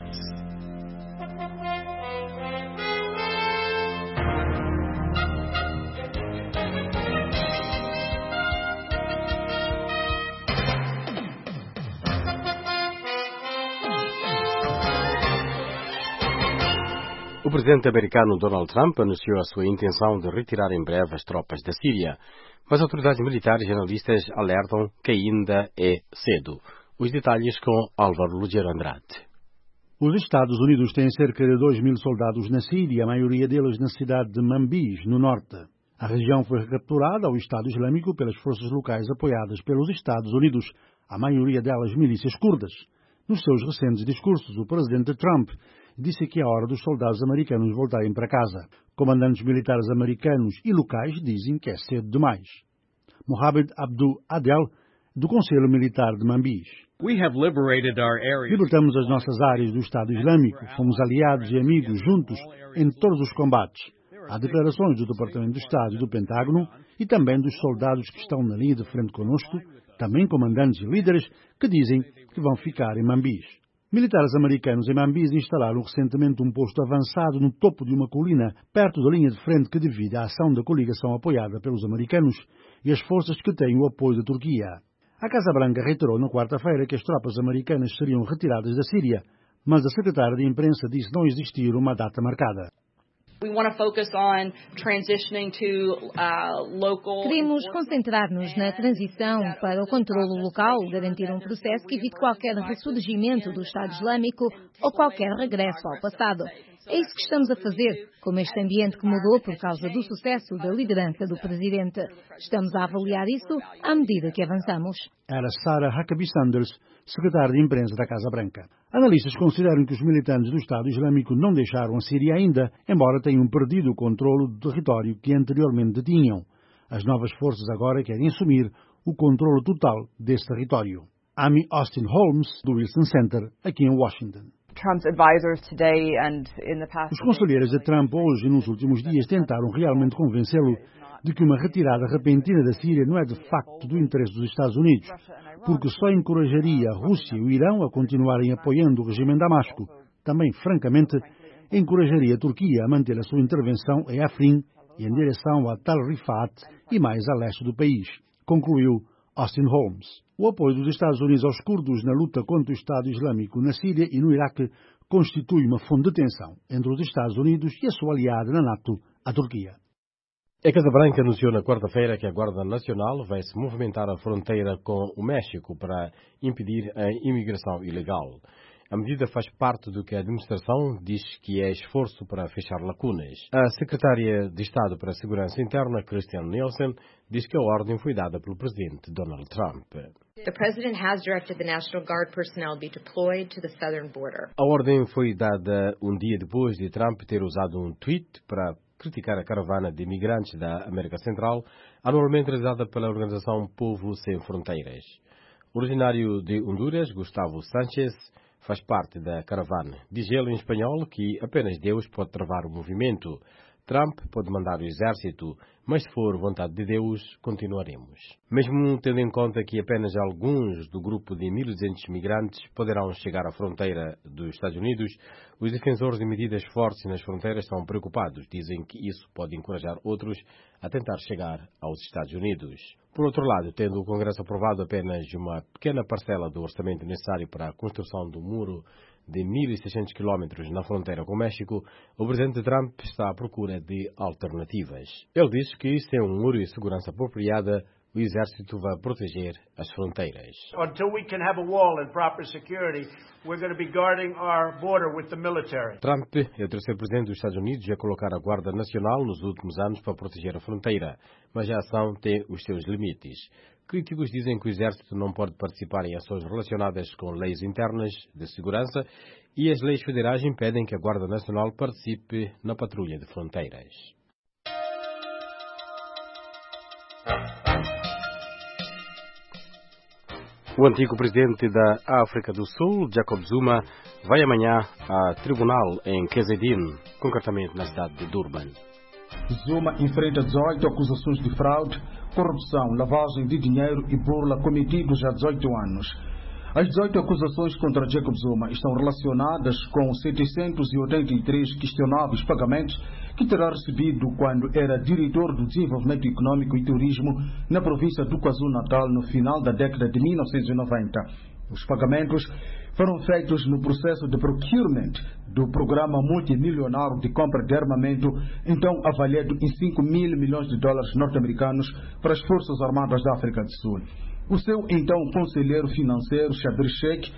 O presidente americano Donald Trump anunciou a sua intenção de retirar em breve as tropas da Síria, mas autoridades militares e analistas alertam que ainda é cedo. Os detalhes com Álvaro Lugero Andrade. Os Estados Unidos têm cerca de 2.000 soldados na Síria, a maioria deles na cidade de Manbij, no norte. A região foi recapturada ao Estado Islâmico pelas forças locais apoiadas pelos Estados Unidos, a maioria delas milícias curdas. Nos seus recentes discursos, o presidente Trump disse que é a hora dos soldados americanos voltarem para casa. Comandantes militares americanos e locais dizem que é cedo demais. Mohamed Abdu Adel, do Conselho Militar de Manbij. Libertamos as nossas áreas do Estado Islâmico. Fomos aliados e amigos juntos em todos os combates. Há declarações do Departamento de Estado e do Pentágono e também dos soldados que estão na linha de frente conosco, também comandantes e líderes, que dizem que vão ficar em Manbij. Militares americanos em Manbij instalaram recentemente um posto avançado no topo de uma colina, perto da linha de frente que divide a ação da coligação apoiada pelos americanos e as forças que têm o apoio da Turquia. A Casa Branca reiterou na quarta-feira que as tropas americanas seriam retiradas da Síria, mas a secretária de imprensa disse não existir uma data marcada. Queremos concentrar-nos na transição para o controlo local, garantir um processo que evite qualquer ressurgimento do Estado Islâmico ou qualquer regresso ao passado. É isso que estamos a fazer, como este ambiente que mudou por causa do sucesso da liderança do Presidente. Estamos a avaliar isso à medida que avançamos. Era Sarah Huckabee Sanders, secretária de imprensa da Casa Branca. Analistas consideram que os militantes do Estado Islâmico não deixaram a Síria ainda, embora tenham perdido o controlo do território que anteriormente tinham. As novas forças agora querem assumir o controlo total desse território. Amy Austin Holmes, do Wilson Center, aqui em Washington. Os conselheiros de Trump hoje e nos últimos dias tentaram realmente convencê-lo de que uma retirada repentina da Síria não é de facto do interesse dos Estados Unidos, porque só encorajaria a Rússia e o Irão a continuarem apoiando o regime em Damasco. Também, francamente, encorajaria a Turquia a manter a sua intervenção em Afrin e em direção a Tal Rifat e mais a leste do país, concluiu Austin Holmes. O apoio dos Estados Unidos aos curdos na luta contra o Estado Islâmico na Síria e no Iraque constitui uma fonte de tensão entre os Estados Unidos e a sua aliada na NATO, a Turquia. A Casa Branca anunciou na quarta-feira que a Guarda Nacional vai se movimentar à fronteira com o México para impedir a imigração ilegal. A medida faz parte do que a administração diz que é esforço para fechar lacunas. A secretária de Estado para a Segurança Interna, Christiane Nielsen, diz que a ordem foi dada pelo presidente Donald Trump. A ordem foi dada um dia depois de Trump ter usado um tweet para criticar a caravana de imigrantes da América Central, anualmente realizada pela organização Povo Sem Fronteiras. Originário de Honduras, Gustavo Sánchez faz parte da caravana. Diz ele em espanhol que apenas Deus pode travar o movimento. Trump pode mandar o exército, mas se for vontade de Deus, continuaremos. Mesmo tendo em conta que apenas alguns do grupo de 1.200 migrantes poderão chegar à fronteira dos Estados Unidos, os defensores de medidas fortes nas fronteiras estão preocupados. Dizem que isso pode encorajar outros a tentar chegar aos Estados Unidos. Por outro lado, tendo o Congresso aprovado apenas uma pequena parcela do orçamento necessário para a construção do muro de 1.600 quilómetros na fronteira com o México, o presidente Trump está à procura de alternativas. Ele diz que sem um muro e segurança apropriada, o exército vai proteger as fronteiras. Trump é o terceiro presidente dos Estados Unidos a colocar a Guarda Nacional nos últimos anos para proteger a fronteira, mas a ação tem os seus limites. Críticos dizem que o exército não pode participar em ações relacionadas com leis internas de segurança e as leis federais impedem que a Guarda Nacional participe na patrulha de fronteiras. O antigo presidente da África do Sul, Jacob Zuma, vai amanhã a tribunal em KZN, concretamente na cidade de Durban. Zuma enfrenta 18 acusações de fraude, corrupção, lavagem de dinheiro e burla cometidos há 18 anos. As 18 acusações contra Jacob Zuma estão relacionadas com 783 questionáveis pagamentos que terá recebido quando era diretor do Desenvolvimento Econômico e Turismo na província do KwaZulu-Natal no final da década de 1990. Os pagamentos foram feitos no processo de procurement do programa multimilionário de compra de armamento, então avaliado em 5 mil milhões de dólares norte-americanos para as Forças Armadas da África do Sul. O seu então conselheiro financeiro, Shadrack Sheikh,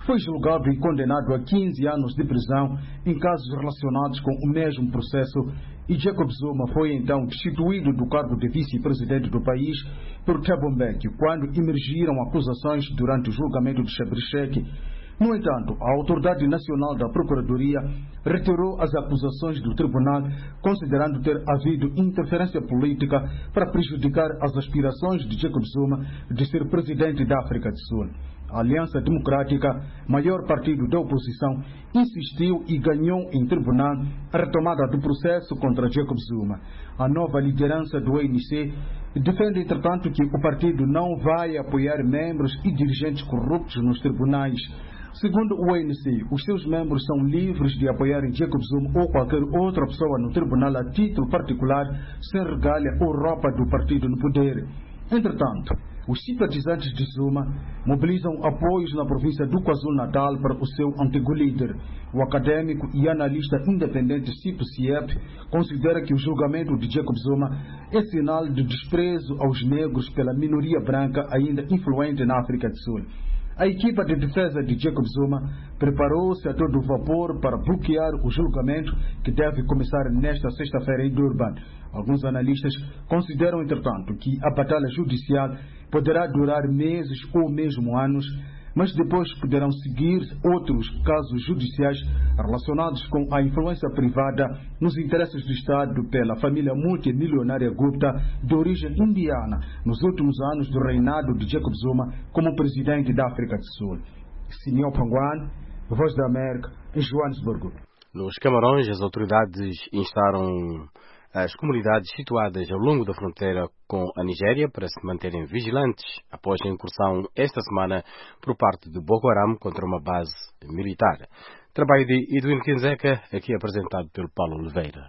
foi julgado e condenado a 15 anos de prisão em casos relacionados com o mesmo processo e Jacob Zuma foi então destituído do cargo de vice-presidente do país por Thabo Mbeki quando emergiram acusações durante o julgamento de Shadrack. No entanto, a Autoridade Nacional da Procuradoria retirou as acusações do tribunal, considerando ter havido interferência política para prejudicar as aspirações de Jacob Zuma de ser presidente da África do Sul. A Aliança Democrática, maior partido da oposição, insistiu e ganhou em tribunal a retomada do processo contra Jacob Zuma. A nova liderança do ANC defende, entretanto, que o partido não vai apoiar membros e dirigentes corruptos nos tribunais. Segundo o ANC, os seus membros são livres de apoiarem Jacob Zuma ou qualquer outra pessoa no tribunal a título particular, sem regalha ou roupa do partido no poder. Entretanto, os simpatizantes de Zuma mobilizam apoios na província do KwaZulu-Natal para o seu antigo líder. O acadêmico e analista independente Sipho Siep considera que o julgamento de Jacob Zuma é sinal de desprezo aos negros pela minoria branca ainda influente na África do Sul. A equipa de defesa de Jacob Zuma preparou-se a todo vapor para bloquear o julgamento que deve começar nesta sexta-feira em Durban. Alguns analistas consideram, entretanto, que a batalha judicial poderá durar meses ou mesmo anos, mas depois poderão seguir outros casos judiciais relacionados com a influência privada nos interesses do Estado pela família multimilionária Gupta de origem indiana nos últimos anos do reinado de Jacob Zuma como presidente da África do Sul. Sinhão Panguan, Voz da América, em Joanesburgo. Nos Camarões, as autoridades instaram as comunidades situadas ao longo da fronteira com a Nigéria para se manterem vigilantes após a incursão esta semana por parte de Boko Haram contra uma base militar. Trabalho de Edwin Kinzeka, aqui apresentado pelo Paulo Oliveira.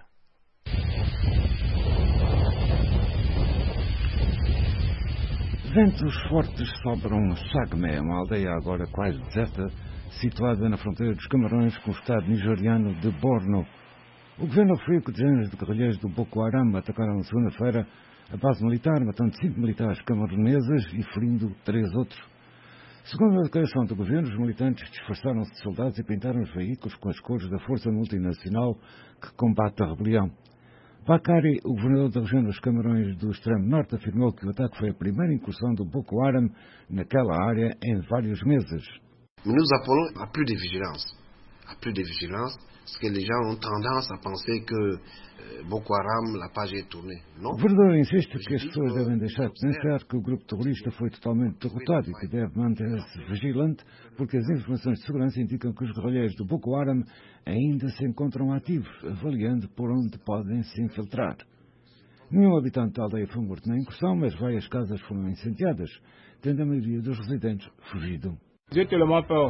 Ventos fortes sobram Sagmé, uma aldeia agora quase deserta, situada na fronteira dos Camarões com o estado nigeriano de Borno. O governo afirmou que dezenas de guerrilheiros do Boko Haram atacaram na segunda-feira a base militar, matando 5 militares camaroneses e ferindo 3 outros. Segundo a declaração do governo, os militantes disfarçaram-se de soldados e pintaram os veículos com as cores da força multinacional que combate a rebelião. Bakari, o governador da região dos Camarões do extremo norte, afirmou que o ataque foi a primeira incursão do Boko Haram naquela área em vários meses. Nous appelons à plus de vigilance. À plus de vigilance, parce que les gens ont tendance à penser que Boko Haram, la page est tournée. Non? O governador insiste que as pessoas devem deixar de pensar que o grupo terrorista foi totalmente derrotado e que deve manter-se vigilante, porque as informações de segurança indicam que os guerrilheiros do Boko Haram ainda se encontram ativos, avaliando por onde podem se infiltrar. Nenhum habitante da aldeia foi morto na incursão, mas várias casas foram incendiadas, tendo a maioria dos residentes fugido. J'ai tellement peur.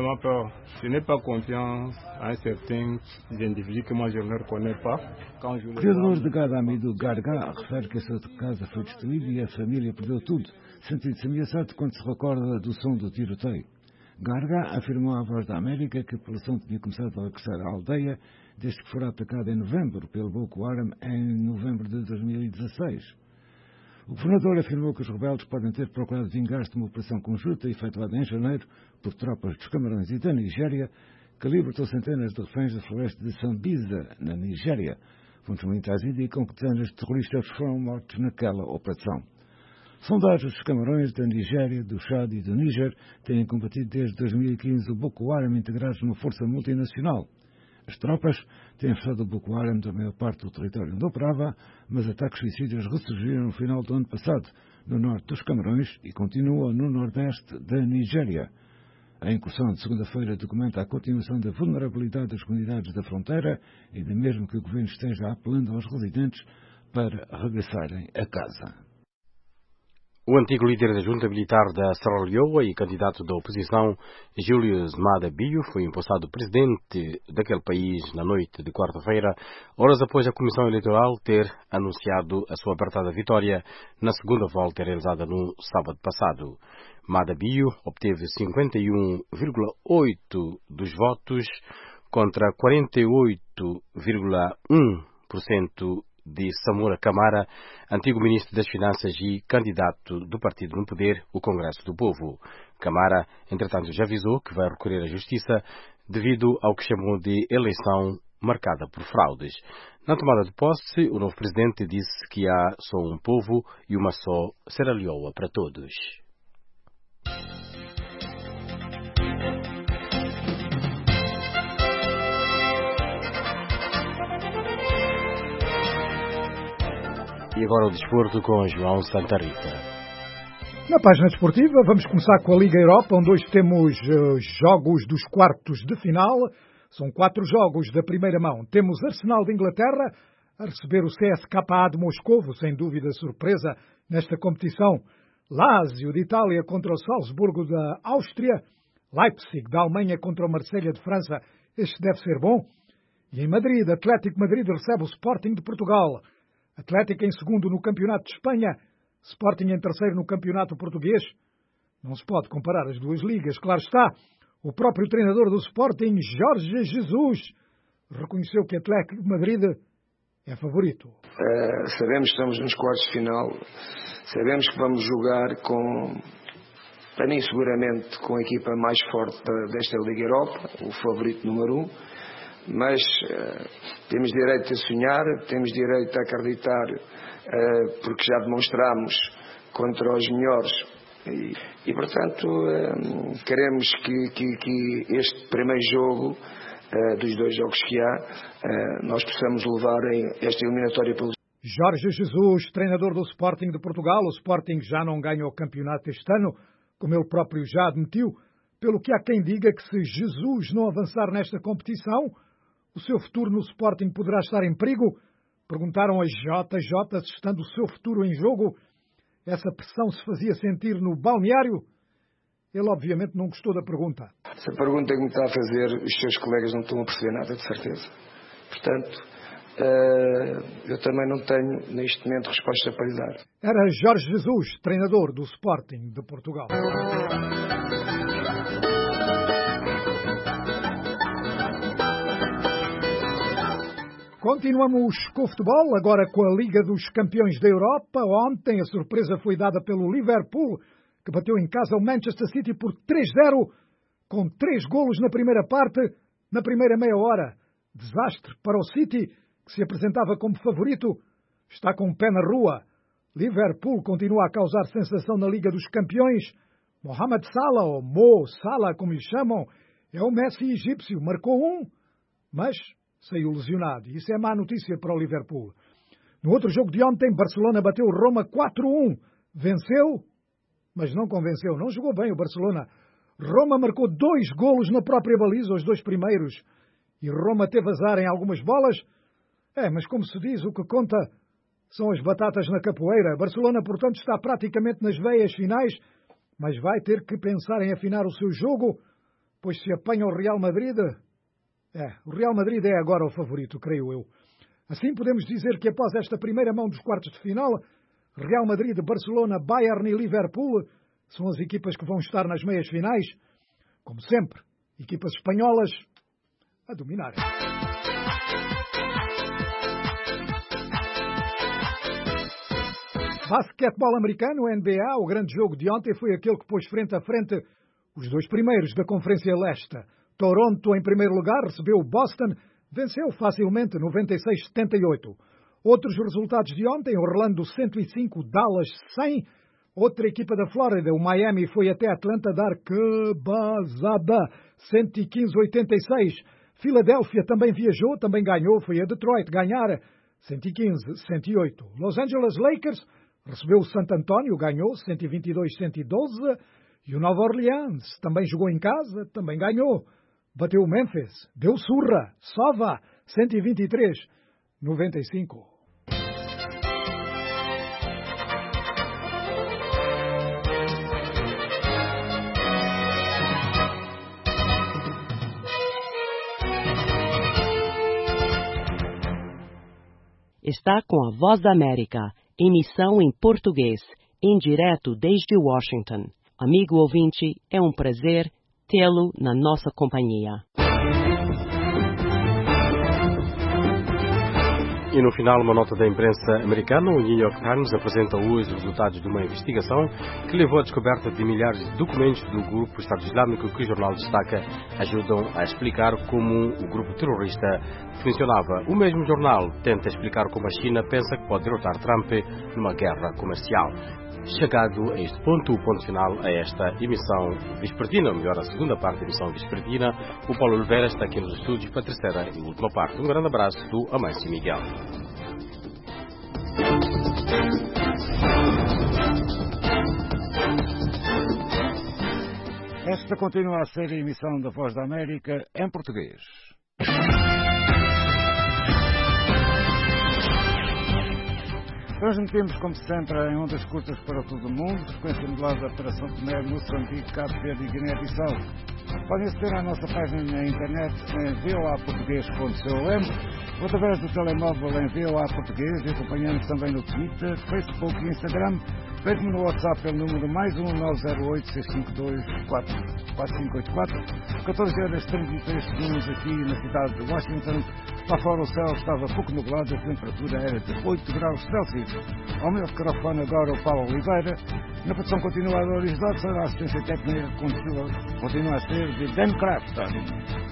Je n'ai pas confiance en certains indivíduos que moi je ne reconnais pas. O criador de gado Amido Garga refere que a sua casa foi destruída e a família perdeu tudo, sentindo-se ameaçado quando se recorda do som do tiroteio. Garga afirmou à Voz da América que a população tinha começado a regressar à aldeia desde que fora atacada em novembro pelo Boko Haram em novembro de 2016. O governador afirmou que os rebeldes podem ter procurado vingar-se de uma operação conjunta efetuada em janeiro por tropas dos Camarões e da Nigéria, que libertou centenas de reféns da floresta de Sambisa, na Nigéria. Fontes militares indicam que dezenas de terroristas foram mortos naquela operação. Soldados dos Camarões, da Nigéria, do Chad e do Níger têm combatido desde 2015 o Boko Haram integrados numa força multinacional. As tropas têm afastado o Boko Haram da maior parte do território onde operava, mas ataques suicidas ressurgiram no final do ano passado, no norte dos Camarões e continuam no nordeste da Nigéria. A incursão de segunda-feira documenta a continuação da vulnerabilidade das comunidades da fronteira, ainda mesmo que o governo esteja apelando aos residentes para regressarem a casa. O antigo líder da junta militar da Serra Leoa e candidato da oposição, Julius Maada Bio, foi empossado presidente daquele país na noite de quarta-feira, horas após a Comissão Eleitoral ter anunciado a sua apertada vitória na segunda volta realizada no sábado passado. Maada Bio obteve 51,8% dos votos contra 48,1% de Samora Camara, antigo ministro das Finanças e candidato do partido no poder, o Congresso do Povo. Camara, entretanto, já avisou que vai recorrer à Justiça devido ao que chamou de eleição marcada por fraudes. Na tomada de posse, o novo presidente disse que há só um povo e uma só Serra Leoa para todos. E agora o desporto com João Santa Rita. Na página desportiva, vamos começar com a Liga Europa, onde hoje temos jogos dos quartos de final. São 4 jogos da primeira mão. Temos Arsenal de Inglaterra a receber o CSKA de Moscovo, sem dúvida surpresa nesta competição. Lazio de Itália contra o Salzburgo da Áustria. Leipzig da Alemanha contra o Marselha de França. Este deve ser bom. E em Madrid, Atlético Madrid recebe o Sporting de Portugal. Atlético em segundo no Campeonato de Espanha. Sporting em terceiro no Campeonato Português. Não se pode comparar as duas ligas, claro está. O próprio treinador do Sporting, Jorge Jesus, reconheceu que Atlético de Madrid é favorito. Sabemos que estamos nos quartos de final. Sabemos que vamos jogar com, para mim seguramente, com a equipa mais forte desta Liga Europa, o favorito número 1. Mas temos direito a sonhar, temos direito a acreditar, porque já demonstramos contra os melhores e portanto queremos que este primeiro jogo, dos 2 jogos que há, nós possamos levar esta eliminatória pelo... Jorge Jesus, treinador do Sporting de Portugal. O Sporting já não ganha o campeonato este ano, como ele próprio já admitiu, pelo que há quem diga que se Jesus não avançar nesta competição, o seu futuro no Sporting poderá estar em perigo? Perguntaram a JJ se, estando o seu futuro em jogo, essa pressão se fazia sentir no balneário. Ele, obviamente, não gostou da pergunta. Essa pergunta que me está a fazer, os seus colegas não estão a perceber nada, de certeza. Portanto, eu também não tenho, neste momento, resposta para lhe dar. Era Jorge Jesus, treinador do Sporting de Portugal. Continuamos com o futebol, agora com a Liga dos Campeões da Europa. Ontem a surpresa foi dada pelo Liverpool, que bateu em casa o Manchester City por 3-0, com 3 golos na primeira parte, na primeira meia hora. Desastre para o City, que se apresentava como favorito, está com o pé na rua. Liverpool continua a causar sensação na Liga dos Campeões. Mohamed Salah, ou Mo Salah, como lhe chamam, é o Messi egípcio, marcou 1, mas saiu lesionado. Isso é má notícia para o Liverpool. No outro jogo de ontem, Barcelona bateu o Roma 4-1. Venceu, mas não convenceu. Não jogou bem o Barcelona. Roma marcou 2 golos na própria baliza, os 2 primeiros. E Roma teve azar em algumas bolas. Mas como se diz, o que conta são as batatas na capoeira. Barcelona, portanto, está praticamente nas veias finais, mas vai ter que pensar em afinar o seu jogo, pois se apanha o Real Madrid... o Real Madrid é agora o favorito, creio eu. Assim podemos dizer que após esta primeira mão dos quartos de final, Real Madrid, Barcelona, Bayern e Liverpool são as equipas que vão estar nas meias finais. Como sempre, equipas espanholas a dominarem. Basquetebol americano, NBA, o grande jogo de ontem foi aquele que pôs frente a frente os 2 primeiros da Conferência Leste. Toronto, em primeiro lugar, recebeu o Boston, venceu facilmente 96-78. Outros resultados de ontem, Orlando 105, Dallas 100. Outra equipa da Flórida, o Miami, foi até Atlanta dar que bazada, 115-86. Filadélfia também viajou, também ganhou, foi a Detroit ganhar, 115-108. Los Angeles Lakers recebeu o Santo António, ganhou, 122-112. E o Nova Orleans também jogou em casa, também ganhou. Bateu o Memphis, deu surra, sova, 123-95. Está com a Voz da América, emissão em português, em direto desde Washington. Amigo ouvinte, é um prazer tê-lo na nossa companhia. E no final, uma nota da imprensa americana, o New York Times apresenta hoje os resultados de uma investigação que levou à descoberta de milhares de documentos do grupo Estado Islâmico que o jornal destaca ajudam a explicar como o grupo terrorista funcionava. O mesmo jornal tenta explicar como a China pensa que pode derrotar Trump numa guerra comercial. Chegado a este ponto, o ponto final a esta emissão vespertina, ou melhor, a segunda parte da emissão vespertina, o Paulo Oliveira está aqui nos estúdios para a terceira e última parte. Um grande abraço do Amâncio Miguel. Esta continua a ser a emissão da Voz da América em português. Transmitimos, como sempre, em ondas curtas para todo o mundo, frequência modulada para São Tomé, Moçambique, Cabo Verde e Guiné-Bissau. Podem aceder à nossa página na internet em voaportugues.com ou através do telemóvel em VOA Português e acompanhando também no Twitter, Facebook e Instagram, bem como no WhatsApp pelo número +1 908 652 4584, 14h33 aqui na cidade de Washington. Lá fora o céu estava pouco nublado, a temperatura era de 8 graus Celsius. Ao meu microfone agora o Paulo Oliveira. Na produção continua a Doris Dodson, a assistência técnica continua a ser de Dan Crafton.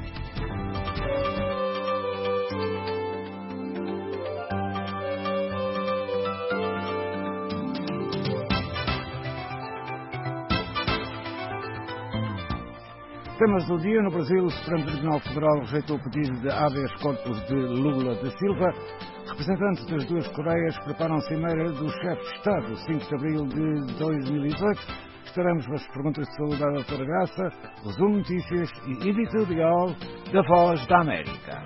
Temas do dia. No Brasil, o Supremo Tribunal Federal rejeitou o pedido de habeas corpus de Lula da Silva. Representantes das duas Coreias preparam a cimeira do chefe de Estado, 5 de abril de 2018. Estaremos para as perguntas de saúde da doutora Graça, resumo notícias e editorial da Voz da América.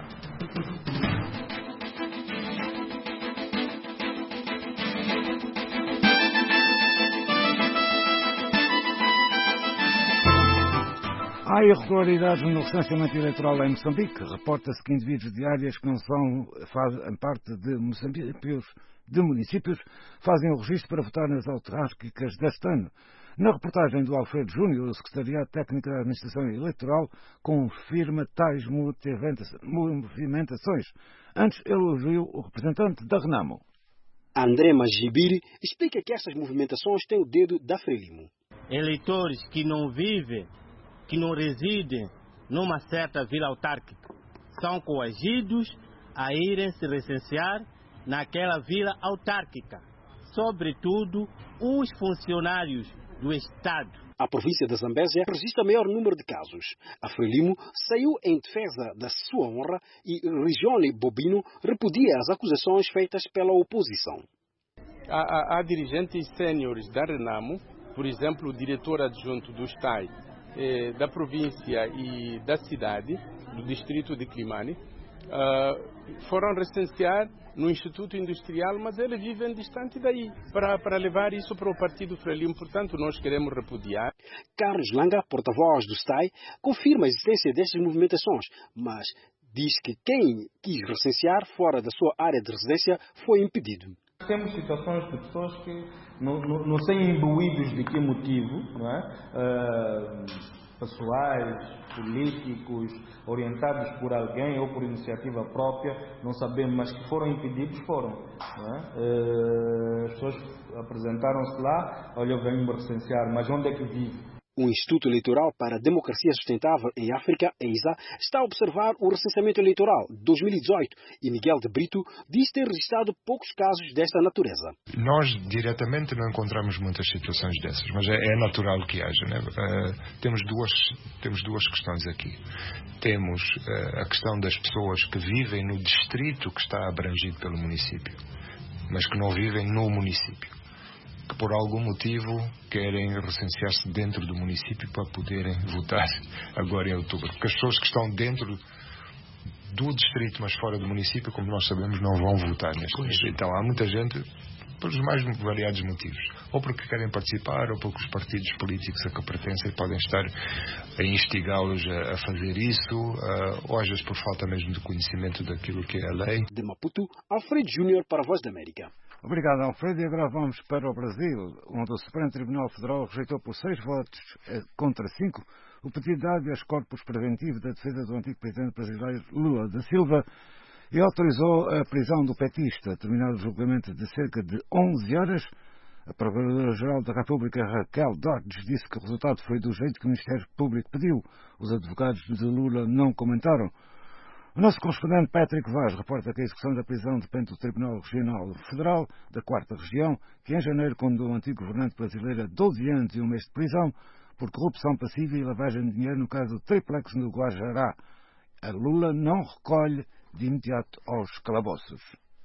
Há irregularidades no recenseamento eleitoral em Moçambique. Reporta-se que indivíduos de áreas que não fazem parte de municípios fazem o registro para votar nas autárquicas deste ano. Na reportagem do Alfredo Júnior, o Secretariado Técnico da Administração Eleitoral confirma tais movimentações. Antes, ele ouviu o representante da Renamo. André Magibiri explica que essas movimentações têm o dedo da Frelimo. Eleitores que não vivem, que não residem numa certa vila autárquica, são coagidos a irem se recensear naquela vila autárquica, sobretudo os funcionários do Estado. A província da Zambésia registra o maior número de casos. A Frelimo saiu em defesa da sua honra e Regione Bobino repudia as acusações feitas pela oposição. Há dirigentes sêniores da Renamo, por exemplo, o diretor adjunto do STAI, da província e da cidade, do distrito de Climane, foram recensear no Instituto Industrial, mas eles vivem distante daí, para levar isso para o Partido Frelimo. Portanto, nós queremos repudiar. Carlos Langa, porta-voz do STAI, confirma a existência destas movimentações, mas diz que quem quis recensear fora da sua área de residência foi impedido. Temos situações de pessoas que não sei imbuídos de que motivo, não é? Pessoais, políticos, orientados por alguém ou por iniciativa própria, não sabemos, mas que foram impedidos, foram. Não é? As pessoas apresentaram-se lá, olha, eu venho me recensear, mas onde é que vive? O Instituto Eleitoral para a Democracia Sustentável em África, EISA, está a observar o recenseamento eleitoral de 2018 e Miguel de Brito diz ter registrado poucos casos desta natureza. Nós diretamente não encontramos muitas situações dessas, mas é natural que haja, né? Temos duas questões aqui. Temos a questão das pessoas que vivem no distrito que está abrangido pelo município, mas que não vivem no município, que por algum motivo querem recensear-se dentro do município para poderem votar agora em outubro. Porque as pessoas que estão dentro do distrito, mas fora do município, como nós sabemos, não vão votar neste momento. Então há muita gente, pelos mais variados motivos. Ou porque querem participar, ou porque os partidos políticos a que pertencem podem estar a instigá-los a fazer isso, ou às vezes por falta mesmo de conhecimento daquilo que é a lei. De Maputo, Alfredo Júnior para a Voz da América. Obrigado, Alfredo. E agora vamos para o Brasil, onde o Supremo Tribunal Federal rejeitou por 6 votos contra 5 o pedido de habeas corpus preventivo da defesa do antigo presidente brasileiro Lula da Silva. e autorizou a prisão do petista. Terminado o julgamento de cerca de 11 horas, a Procuradora-Geral da República, Raquel Dodge, disse que o resultado foi do jeito que o Ministério Público pediu. Os advogados de Lula não comentaram. O nosso correspondente Patrick Vaz reporta que a execução da prisão depende do Tribunal Regional Federal da 4ª Região, que em janeiro condenou o antigo governante brasileiro a 12 anos e 1 mês de prisão por corrupção passiva e lavagem de dinheiro no caso do Triplex no Guajará. A Lula não recolhe de imediato aos calabouços.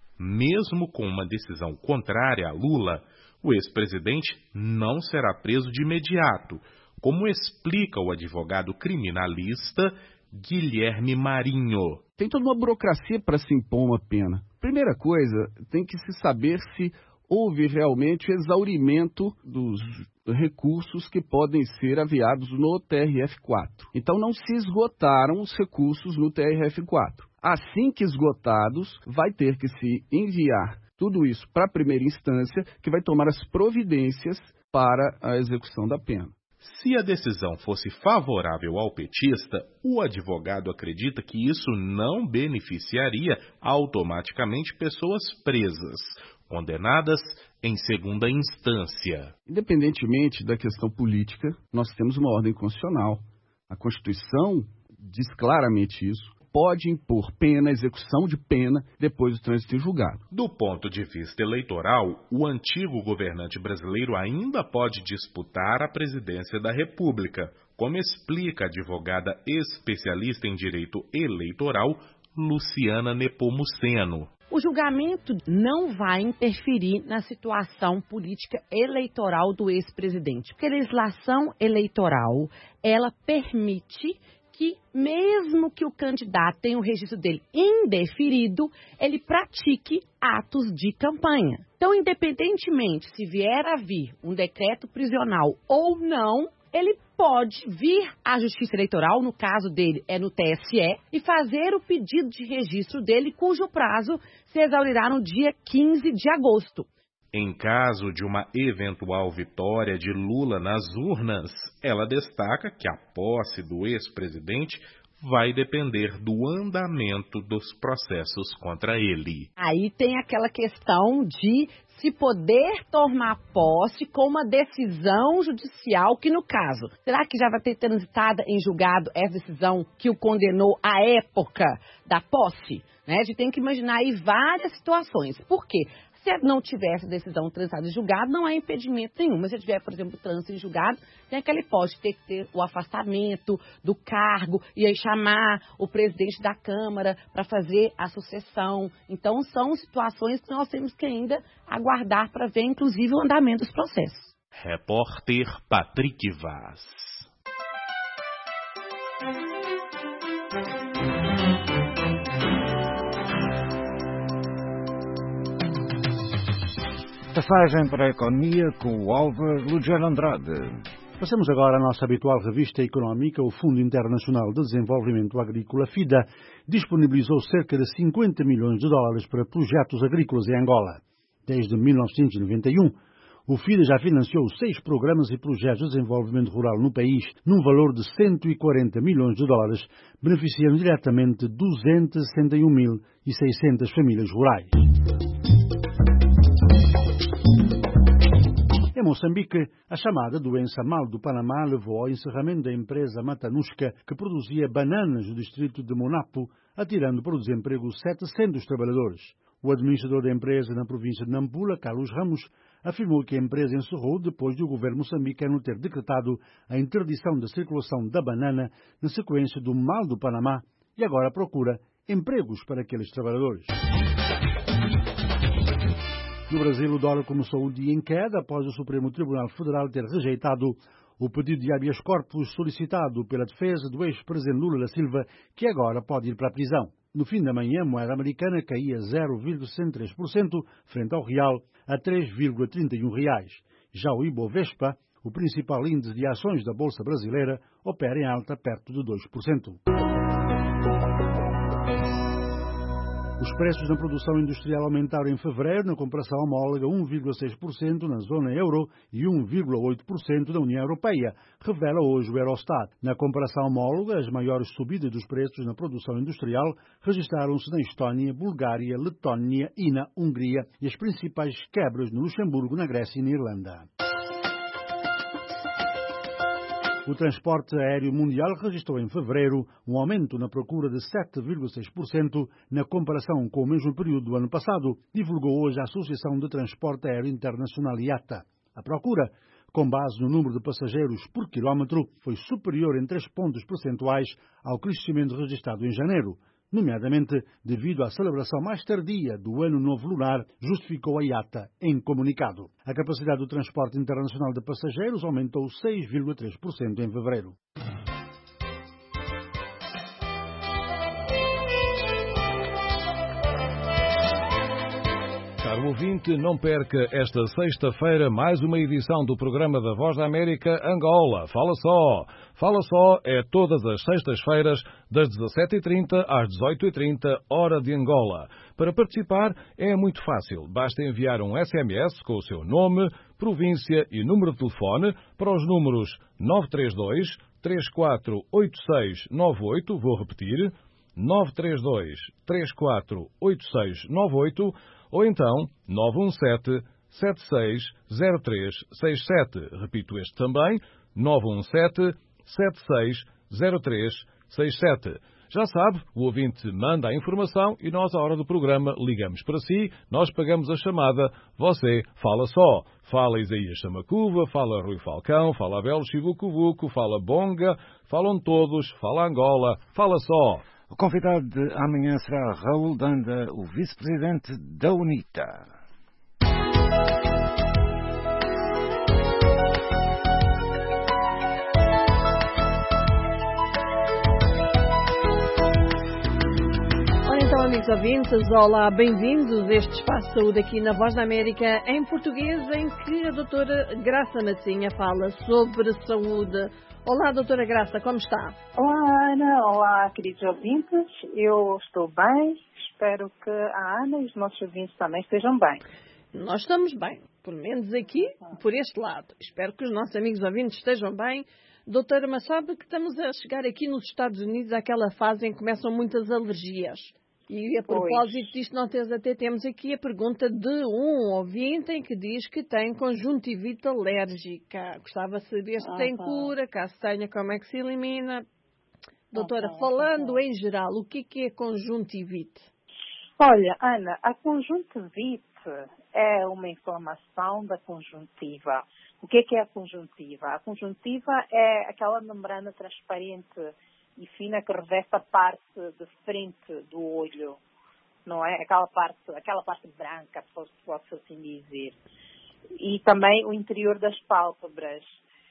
Mesmo com uma decisão contrária a Lula, o ex-presidente não será preso de imediato, como explica o advogado criminalista Guilherme Marinho. Tem toda uma burocracia para se impor uma pena. Primeira coisa, tem que se saber se houve realmente exaurimento dos recursos que podem ser aviados no TRF4. Então não se esgotaram os recursos no TRF4. Assim que esgotados, vai ter que se enviar tudo isso para a primeira instância, que vai tomar as providências para a execução da pena. Se a decisão fosse favorável ao petista, o advogado acredita que isso não beneficiaria automaticamente pessoas presas, condenadas em segunda instância. Independentemente da questão política, nós temos uma ordem constitucional. A Constituição diz claramente isso. Pode impor pena, execução de pena, depois do trânsito em julgado. Do ponto de vista eleitoral, o antigo governante brasileiro ainda pode disputar a presidência da República, como explica a advogada especialista em direito eleitoral, Luciana Nepomuceno. O julgamento não vai interferir na situação política eleitoral do ex-presidente, porque a legislação eleitoral, ela permite que, mesmo que o candidato tenha o registro dele indeferido, ele pratique atos de campanha. Então, independentemente se vier a vir um decreto prisional ou não, ele pode vir à Justiça Eleitoral, no caso dele é no TSE, e fazer o pedido de registro dele, cujo prazo se exaurirá no dia 15 de agosto. Em caso de uma eventual vitória de Lula nas urnas, ela destaca que a posse do ex-presidente vai depender do andamento dos processos contra ele. Aí tem aquela questão de se poder tomar posse com uma decisão judicial que, no caso, será que já vai ter transitada em julgado essa decisão que o condenou à época da posse? A gente tem que imaginar aí várias situações. Por quê? Se não tivesse decisão transitada em julgado, não há impedimento nenhum. Mas se tiver, por exemplo, trânsito em julgado, tem aquela hipótese de ter que ter o afastamento do cargo e aí chamar o presidente da Câmara para fazer a sucessão. Então, são situações que nós temos que ainda aguardar para ver, inclusive, o andamento dos processos. Repórter Patrick Vaz. Passagem para a economia com o Álvaro Lugero Andrade. Passamos agora à nossa habitual revista económica. O Fundo Internacional de Desenvolvimento Agrícola, FIDA, disponibilizou cerca de 50 milhões de dólares para projetos agrícolas em Angola. Desde 1991, o FIDA já financiou 6 programas e projetos de desenvolvimento rural no país, num valor de 140 milhões de dólares, beneficiando diretamente 261.600 famílias rurais. Em Moçambique, a chamada doença mal do Panamá levou ao encerramento da empresa Matanuska, que produzia bananas no distrito de Monapo, atirando para o desemprego 700 trabalhadores. O administrador da empresa na província de Nampula, Carlos Ramos, afirmou que a empresa encerrou depois do governo moçambicano ter decretado a interdição da circulação da banana na sequência do mal do Panamá e agora procura empregos para aqueles trabalhadores. No Brasil, o dólar começou o dia em queda após o Supremo Tribunal Federal ter rejeitado o pedido de habeas corpus solicitado pela defesa do ex-presidente Lula da Silva, que agora pode ir para a prisão. No fim da manhã, a moeda americana caía 0,63% frente ao real a R$ 3,31. Já o Ibovespa, o principal índice de ações da Bolsa Brasileira, opera em alta perto de 2%. O Os preços na produção industrial aumentaram em fevereiro, na comparação homóloga, 1,6% na zona euro e 1,8% na União Europeia, revela hoje o Eurostat. Na comparação homóloga, as maiores subidas dos preços na produção industrial registraram-se na Estónia, Bulgária, Letónia e na Hungria, e as principais quebras no Luxemburgo, na Grécia e na Irlanda. O transporte aéreo mundial registrou em fevereiro um aumento na procura de 7,6% na comparação com o mesmo período do ano passado, divulgou hoje a Associação de Transporte Aéreo Internacional IATA. A procura, com base no número de passageiros por quilómetro, foi superior em 3 pontos percentuais ao crescimento registrado em janeiro. Nomeadamente devido à celebração mais tardia do Ano Novo Lunar, justificou a IATA em comunicado. A capacidade do transporte internacional de passageiros aumentou 6,3% em fevereiro. Caro ouvinte, não perca esta sexta-feira mais uma edição do programa da Voz da América Angola. Fala Só! Fala Só é todas as sextas-feiras, das 17h30 às 18h30, hora de Angola. Para participar é muito fácil. Basta enviar um SMS com o seu nome, província e número de telefone para os números 932 348698, vou repetir, 932 348698, ou então 917 760367. Repito este também, 917 760367. Já sabe, o ouvinte manda a informação e nós, à hora do programa, ligamos para si, nós pagamos a chamada, você fala só. Fala Isaías Samacuva, fala Rui Falcão, fala Abel Chivucuvuco, fala Bonga, falam todos, fala Angola, fala só. O convidado de amanhã será Raul Danda, o vice-presidente da UNITA. Então, amigos ouvintes, olá, bem-vindos a este espaço de saúde aqui na Voz da América em português, em que a doutora Graça Massinha fala sobre saúde. Olá, doutora Graça, como está? Olá, Ana. Olá, queridos ouvintes. Eu estou bem. Espero que a Ana e os nossos ouvintes também estejam bem. Nós estamos bem, pelo menos aqui, por este lado. Espero que os nossos amigos ouvintes estejam bem. Doutora, mas sabe que estamos a chegar aqui nos Estados Unidos àquela fase em que começam muitas alergias. E a propósito disto, nós até temos aqui a pergunta de um ouvinte em que diz que tem conjuntivite alérgica. Gostava de saber se tem cura, caso tenha, como é que se elimina. Doutora, falando em geral, o que é conjuntivite? Olha, Ana, a conjuntivite é uma inflamação da conjuntiva. O que é a conjuntiva? A conjuntiva é aquela membrana transparente e fina que reveste a parte de frente do olho, não é? Aquela parte branca, pode-se assim dizer. E também o interior das pálpebras.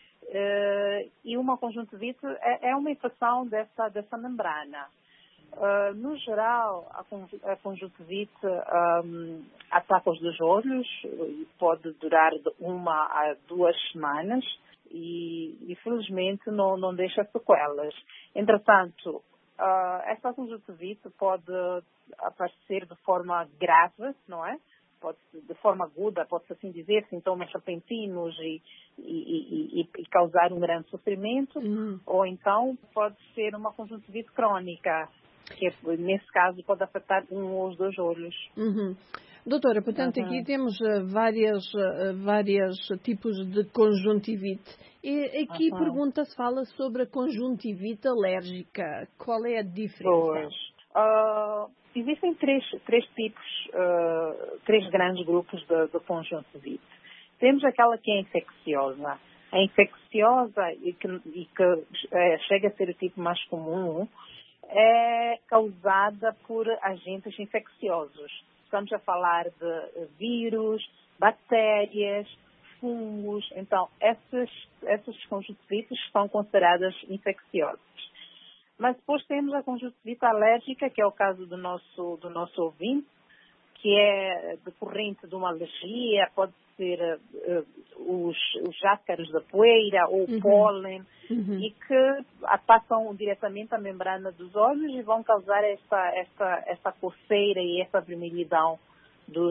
E uma conjuntivite é uma infecção dessa membrana. No geral, a conjuntivite ataca os dois olhos e pode durar de 1 a 2 semanas. E felizmente não deixa sequelas. Entretanto, esta conjuntivite pode aparecer de forma grave, não é? De forma aguda, pode-se assim dizer, sintomas repentinos e causar um grande sofrimento, ou então pode ser uma conjuntivite crónica, que nesse caso pode afetar um ou os dois olhos. Doutora, portanto, aqui temos vários tipos de conjuntivite. E aqui se fala sobre a conjuntivite alérgica. Qual é a diferença? Existem três tipos, 3 grandes grupos de conjuntivite. Temos aquela que é infecciosa. A infecciosa e que chega a ser o tipo mais comum é causada por agentes infecciosos. Estamos a falar de vírus, bactérias, fungos. Então, essas conjuntivites são consideradas infecciosas. Mas depois temos a conjuntivite alérgica, que é o caso do nosso ouvinte, que é decorrente de uma alergia, pode ser os ácaros da poeira ou o pólen, e que atacam diretamente a membrana dos olhos e vão causar essa coceira e essa vermelhidão dos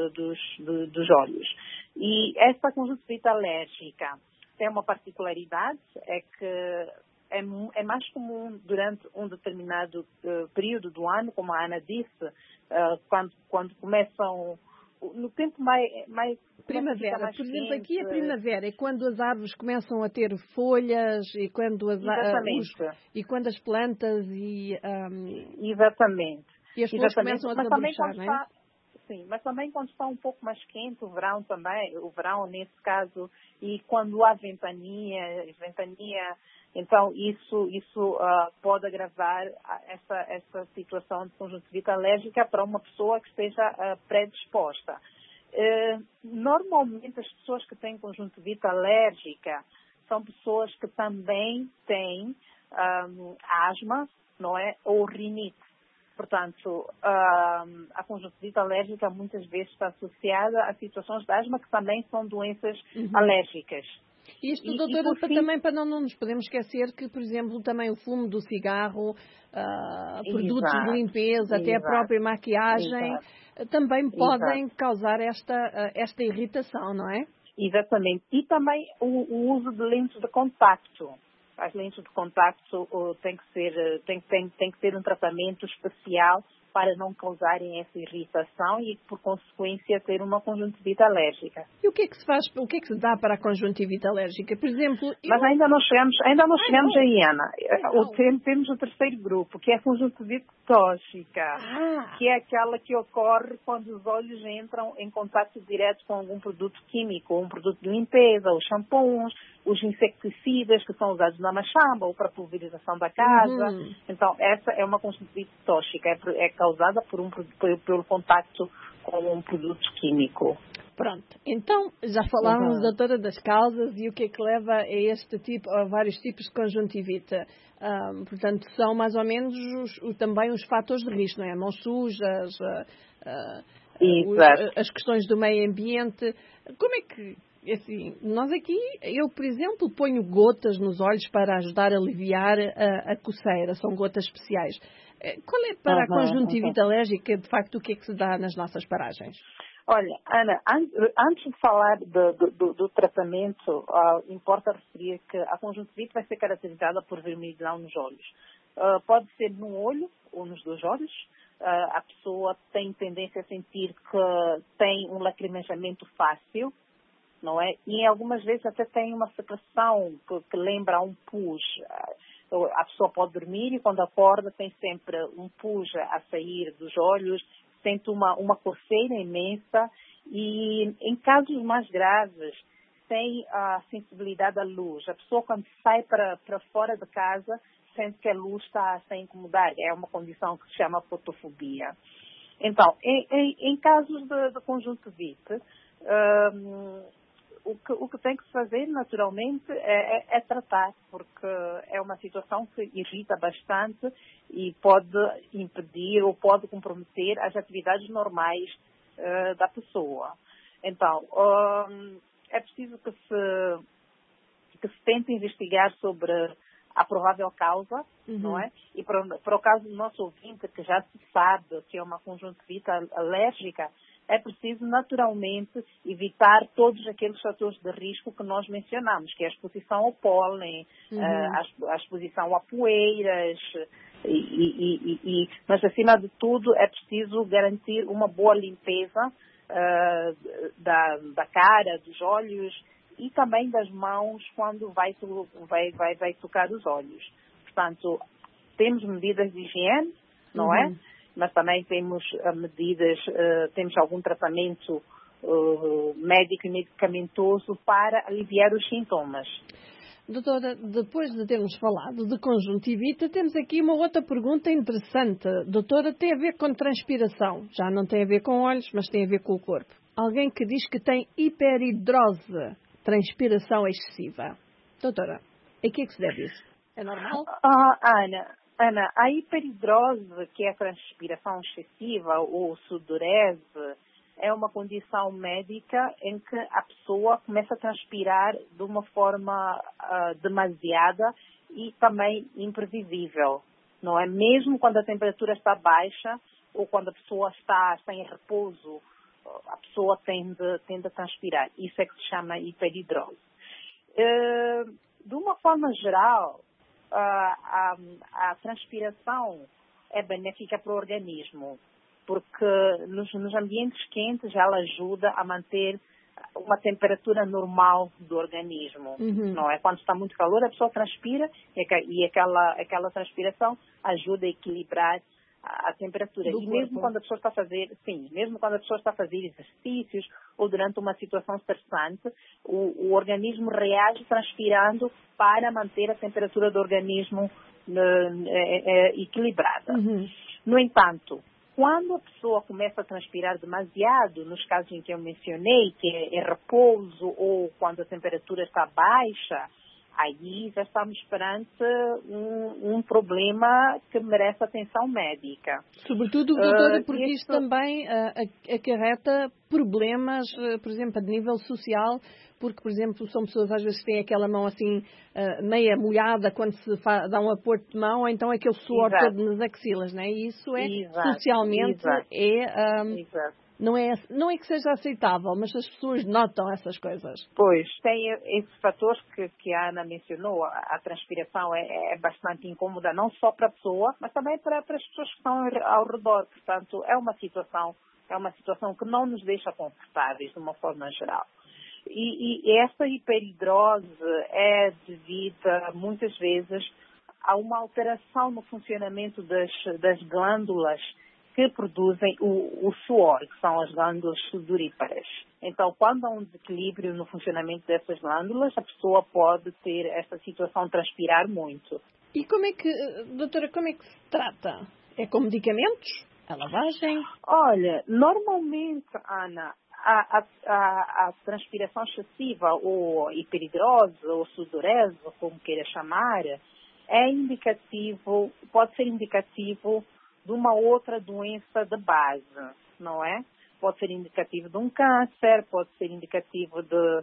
olhos. E essa conjuntivite alérgica tem uma particularidade, é que é mais comum durante um determinado período do ano, como a Ana disse, quando começam no tempo mais primavera. Mais por exemplo, quente. aqui é primavera, é quando as árvores começam a ter folhas e quando as plantas Exatamente. E as flores começam a desabrochar, não é? Sim, mas também quando está um pouco mais quente, o verão também, nesse caso, e quando há ventania, então isso pode agravar essa situação de conjuntivite alérgica para uma pessoa que esteja predisposta. Normalmente as pessoas que têm conjuntivite alérgica são pessoas que também têm asma, não é? Ou rinite. Portanto, a conjuntivite alérgica muitas vezes está associada a situações de asma que também são doenças alérgicas. Isto, doutora, também para não nos podemos esquecer que, por exemplo, também o fumo do cigarro, produtos de limpeza, até a própria maquiagem, também podem causar esta irritação, não é? Exatamente. E também o uso de lentes de contacto. As lentes de contacto tem que ter um tratamento especial para não causarem essa irritação e, por consequência, ter uma conjuntivite alérgica. E o que é que se faz, o que é que se dá para a conjuntivite alérgica? Por exemplo... Mas ainda não chegamos aí, Ana. Temos o terceiro grupo, que é a conjuntivite tóxica, que é aquela que ocorre quando os olhos entram em contato direto com algum produto químico, um produto de limpeza, os shampoos, os insecticidas que são usados na machamba ou para pulverização da casa. Então, essa é uma conjuntivite tóxica, é causada pelo contacto com um produto químico. Pronto, então já falámos, doutora, das causas e o que é que leva a vários tipos de conjuntivite. Portanto, são mais ou menos também os fatores de risco, não é? Mãos sujas, as questões do meio ambiente. Como é que, assim, nós aqui, eu, por exemplo, ponho gotas nos olhos para ajudar a aliviar a coceira, são gotas especiais. Qual é para a conjuntivite alérgica, de facto, o que é que se dá nas nossas paragens? Olha, Ana, antes de falar do tratamento, importa referir que a conjuntivite vai ser caracterizada por vermelhidão nos olhos. Pode ser num olho ou nos dois olhos. A pessoa tem tendência a sentir que tem um lacrimejamento fácil, não é? E algumas vezes até tem uma secreção que lembra um pus. A pessoa pode dormir e quando acorda tem sempre um pus a sair dos olhos, sente uma coceira imensa e em casos mais graves tem a sensibilidade à luz. A pessoa quando sai para fora de casa sente que a luz está a incomodar. É uma condição que se chama fotofobia. Então, em casos de conjuntivite, o que tem que se fazer, naturalmente, é tratar, porque é uma situação que irrita bastante e pode impedir ou pode comprometer as atividades normais da pessoa. Então, é preciso que se tente investigar sobre a provável causa, não é? E para o caso do nosso ouvinte, que já se sabe que é uma conjuntivite alérgica, é preciso naturalmente evitar todos aqueles fatores de risco que nós mencionamos, que é a exposição ao pólen, a exposição a poeiras, mas acima de tudo é preciso garantir uma boa limpeza da cara, dos olhos e também das mãos quando vai tocar os olhos. Portanto, temos medidas de higiene, não é? Mas também temos temos algum tratamento médico e medicamentoso para aliviar os sintomas. Doutora, depois de termos falado de conjuntivite, temos aqui uma outra pergunta interessante. Doutora, tem a ver com transpiração. Já não tem a ver com olhos, mas tem a ver com o corpo. Alguém que diz que tem hiperidrose, transpiração excessiva. Doutora, a que é que se deve isso? É normal? Ana, Ana, a hiperidrose, que é a transpiração excessiva ou sudorese, é uma condição médica em que a pessoa começa a transpirar de uma forma demasiada e também imprevisível, não é? Mesmo quando a temperatura está baixa ou quando a pessoa está em repouso, a pessoa tende a transpirar. Isso é que se chama hiperidrose. De uma forma geral, a transpiração é benéfica para o organismo, porque nos ambientes quentes ela ajuda a manter uma temperatura normal do organismo, não é? Quando está muito calor, a pessoa transpira e aquela transpiração ajuda a equilibrar a temperatura. E mesmo quando a pessoa está a fazer, exercícios ou durante uma situação estressante, o organismo reage transpirando para manter a temperatura do organismo equilibrada. No entanto, quando a pessoa começa a transpirar demasiado, nos casos em que eu mencionei, que é repouso ou quando a temperatura está baixa, aí já estamos perante um problema que merece atenção médica. Sobretudo, doutora, porque isto também acarreta problemas, por exemplo, a nível social, porque, por exemplo, são pessoas às vezes que têm aquela mão assim meia molhada quando se dá um aperto de mão, ou então aquele suor todo nas axilas, não é? E isso socialmente não é que seja aceitável, mas as pessoas notam essas coisas. Pois, tem esses fatores que a Ana mencionou. A transpiração é bastante incômoda, não só para a pessoa, mas também para as pessoas que estão ao redor. Portanto, é uma situação que não nos deixa confortáveis de uma forma geral. E essa hiperidrose é devida, muitas vezes, a uma alteração no funcionamento das glândulas que produzem o suor, que são as glândulas sudoríparas. Então, quando há um desequilíbrio no funcionamento dessas glândulas, a pessoa pode ter esta situação de transpirar muito. E doutora, como é que se trata? É com medicamentos? A lavagem? Olha, normalmente, Ana, a transpiração excessiva ou hiperidrose ou sudorese, como queira chamar, pode ser indicativo de uma outra doença de base, não é? Pode ser indicativo de um câncer, pode ser indicativo do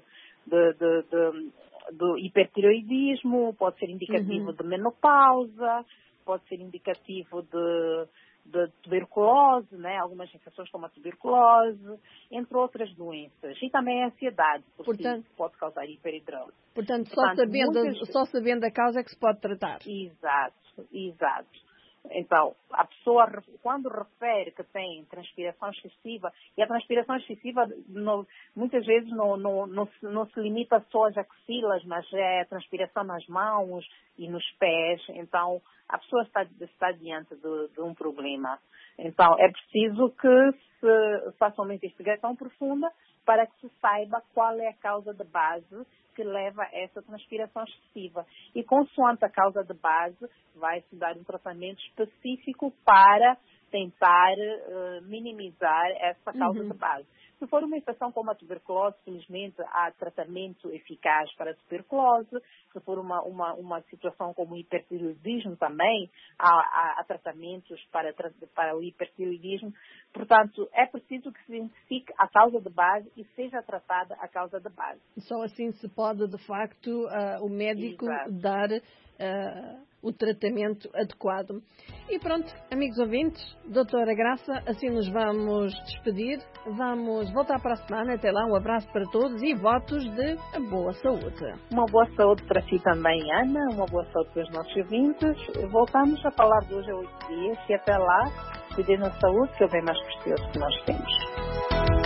hipertireoidismo, pode ser indicativo de menopausa, pode ser indicativo de tuberculose, né? Algumas infecções como a tuberculose, entre outras doenças. E também a ansiedade, portanto, pode causar hiperidrose. Portanto, só sabendo a causa é que se pode tratar. Exato. Então, a pessoa, quando refere que tem transpiração excessiva, e a transpiração excessiva muitas vezes não se limita só às axilas, mas é a transpiração nas mãos e nos pés. Então, a pessoa está diante de um problema. Então, é preciso que se faça uma investigação profunda para que se saiba qual é a causa de base que leva a essa transpiração excessiva. E, consoante a causa de base, vai-se dar um tratamento específico para tentar minimizar essa causa de base. Se for uma infecção como a tuberculose, felizmente há tratamento eficaz para a tuberculose. Se for uma situação como o hipertireoidismo também, há tratamentos para o hipertireoidismo. Portanto, é preciso que se identifique a causa de base e seja tratada a causa de base. Só assim se pode, de facto, o médico dar o tratamento adequado. E pronto, amigos ouvintes, doutora Graça, assim nos vamos despedir. Vamos voltar para a semana. Até lá, um abraço para todos e votos de boa saúde. Uma boa saúde para si também, Ana. Uma boa saúde para os nossos ouvintes. Voltamos a falar de hoje a 8 dias e até lá, cuidem da saúde, que é o bem mais precioso que nós temos.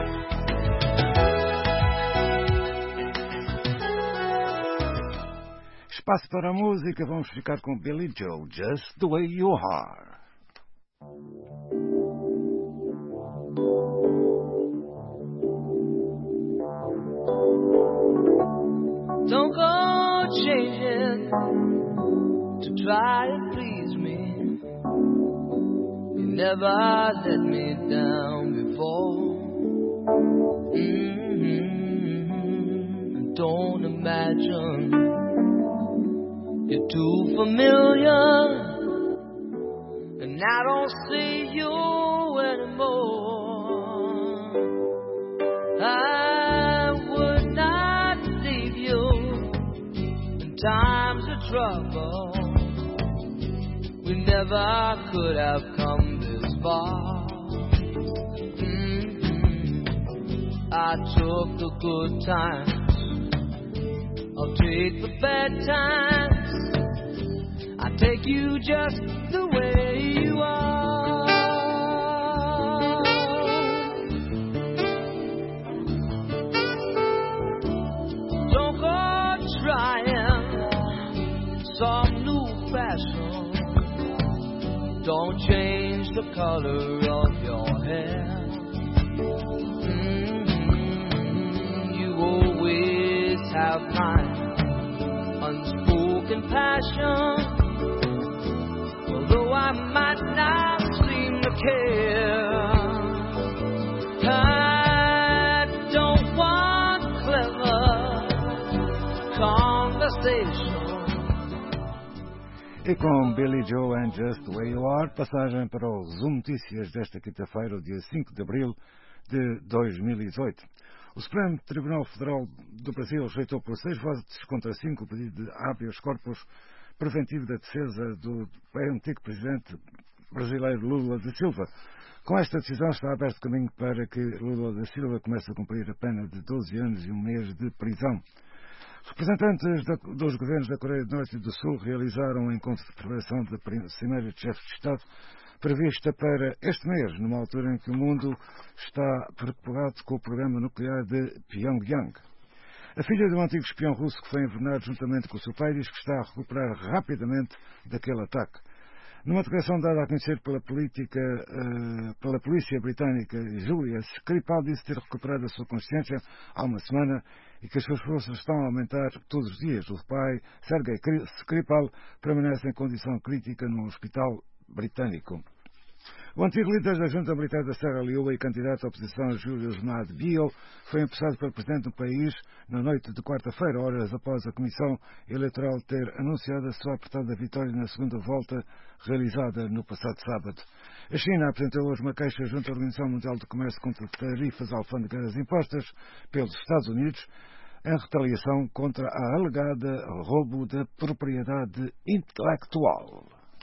Espaço para a música, vamos ficar com Billy Joe, Just the Way You Are. Don't go changing to try to please me. You never let me down before. Don't imagine you're too familiar and I don't see you anymore. I would not leave you in times of trouble. We never could have come this far. I took the good times, I'll take the bad times. I take you just the way you are. Don't go trying some new fashion. Don't change the color of your hair. You always have my unspoken passion. Although I might not seem to care, I don't want clever conversation. E com Billy Joe and Just the Way You Are, passagem para o Zoom Notícias desta quinta-feira, o dia 5 de abril de 2018. O Supremo Tribunal Federal do Brasil rejeitou por 6 votos contra 5 o pedido de habeas corpus preventivo da defesa do antigo presidente brasileiro Lula da Silva. Com esta decisão está aberto caminho para que Lula da Silva comece a cumprir a pena de 12 anos e 1 mês de prisão. Representantes dos governos da Coreia do Norte e do Sul realizaram um encontro de preparação da Cimeira de Chefes de Estado prevista para este mês, numa altura em que o mundo está preocupado com o programa nuclear de Pyongyang. A filha de um antigo espião russo que foi envenenado juntamente com o seu pai diz que está a recuperar rapidamente daquele ataque. Numa declaração dada a conhecer pela polícia britânica, Julia Skripal disse ter recuperado a sua consciência há uma semana e que as suas forças estão a aumentar todos os dias. O pai, Sergei Skripal, permanece em condição crítica no hospital britânico. O antigo líder da Junta Militar da Serra Leoa e candidato à oposição Julius Maad Bio foi empossado pelo presidente do país na noite de quarta-feira, horas após a Comissão Eleitoral ter anunciado a sua apertada vitória na segunda volta realizada no passado sábado. A China apresentou hoje uma queixa junto à Organização Mundial do Comércio contra tarifas alfandegárias impostas pelos Estados Unidos em retaliação contra a alegada roubo da propriedade intelectual.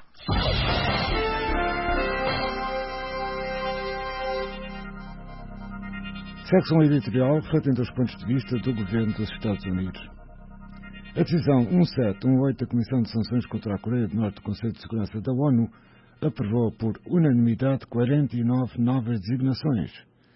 Secção editorial refletindo os pontos de vista do governo dos Estados Unidos. A decisão 1718 da Comissão de Sanções contra a Coreia do Norte do Conselho de Segurança da ONU aprovou por unanimidade 49 novas designações,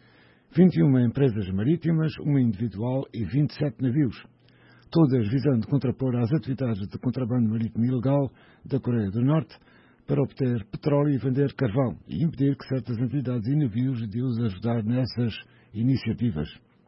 21 empresas marítimas, uma individual e 27 navios, todas visando contrapor às atividades de contrabando marítimo ilegal da Coreia do Norte para obter petróleo e vender carvão e impedir que certas entidades e navios de os ajudar nessas iniciativas.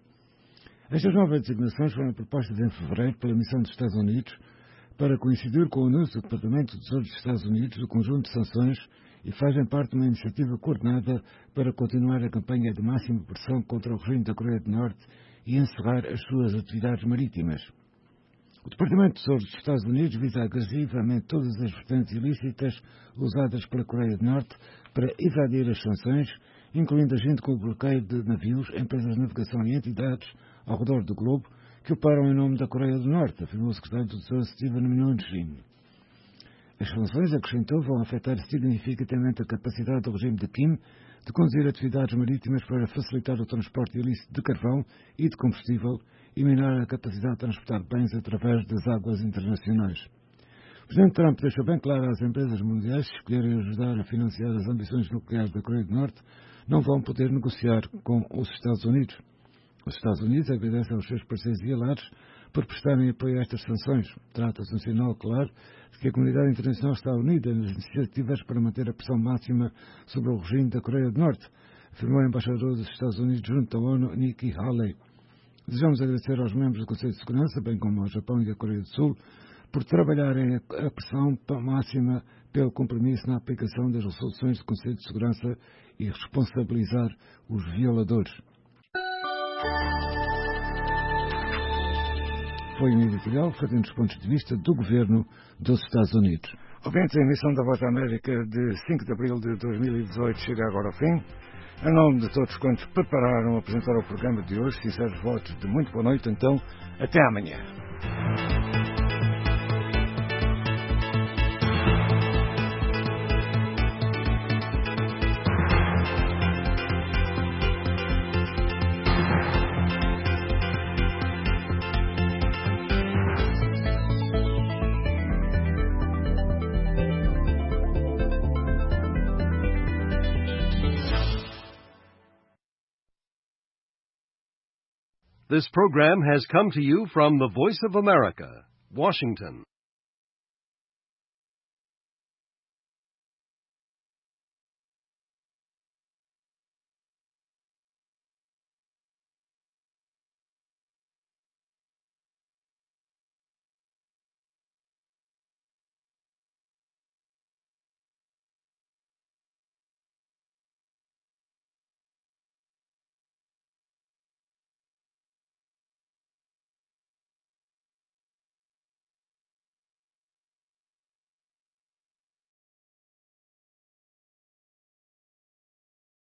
Estas novas designações foram propostas em fevereiro pela missão dos Estados Unidos para coincidir com o anúncio do Departamento de Tesouro dos Estados Unidos do conjunto de sanções e fazem parte de uma iniciativa coordenada para continuar a campanha de máxima pressão contra o regime da Coreia do Norte e encerrar as suas atividades marítimas. O Departamento de Tesouro dos Estados Unidos visa agressivamente todas as vertentes ilícitas usadas pela Coreia do Norte para evadir as sanções, incluindo agindo com o bloqueio de navios, empresas de navegação e entidades ao redor do globo que operam em nome da Coreia do Norte, afirmou o secretário do Tesouro Steven Mnuchin. As sanções, acrescentou, vão afetar significativamente a capacidade do regime de Kim de conduzir atividades marítimas para facilitar o transporte ilícito de carvão e de combustível e minar a capacidade de transportar bens através das águas internacionais. O Presidente Trump deixou bem claro às empresas mundiais que escolherem ajudar a financiar as ambições nucleares da Coreia do Norte não vão poder negociar com os Estados Unidos. Os Estados Unidos agradecem aos seus parceiros e aliados por prestarem apoio a estas sanções. Trata-se de um sinal claro de que a comunidade internacional está unida nas iniciativas para manter a pressão máxima sobre o regime da Coreia do Norte, afirmou a embaixadora dos Estados Unidos junto à ONU, Nikki Haley. Desejamos agradecer aos membros do Conselho de Segurança, bem como ao Japão e à Coreia do Sul, por trabalharem a pressão máxima pelo compromisso na aplicação das resoluções do Conselho de Segurança e responsabilizar os violadores. Foi um editorial refletindo os pontos de vista do governo dos Estados Unidos. Ouvintes, a emissão da Voz da América de 5 de abril de 2018 chega agora ao fim. Em nome de todos quantos prepararam apresentar o programa de hoje, sinceros votos de muito boa noite, então, até amanhã. This program has come to you from the Voice of America, Washington.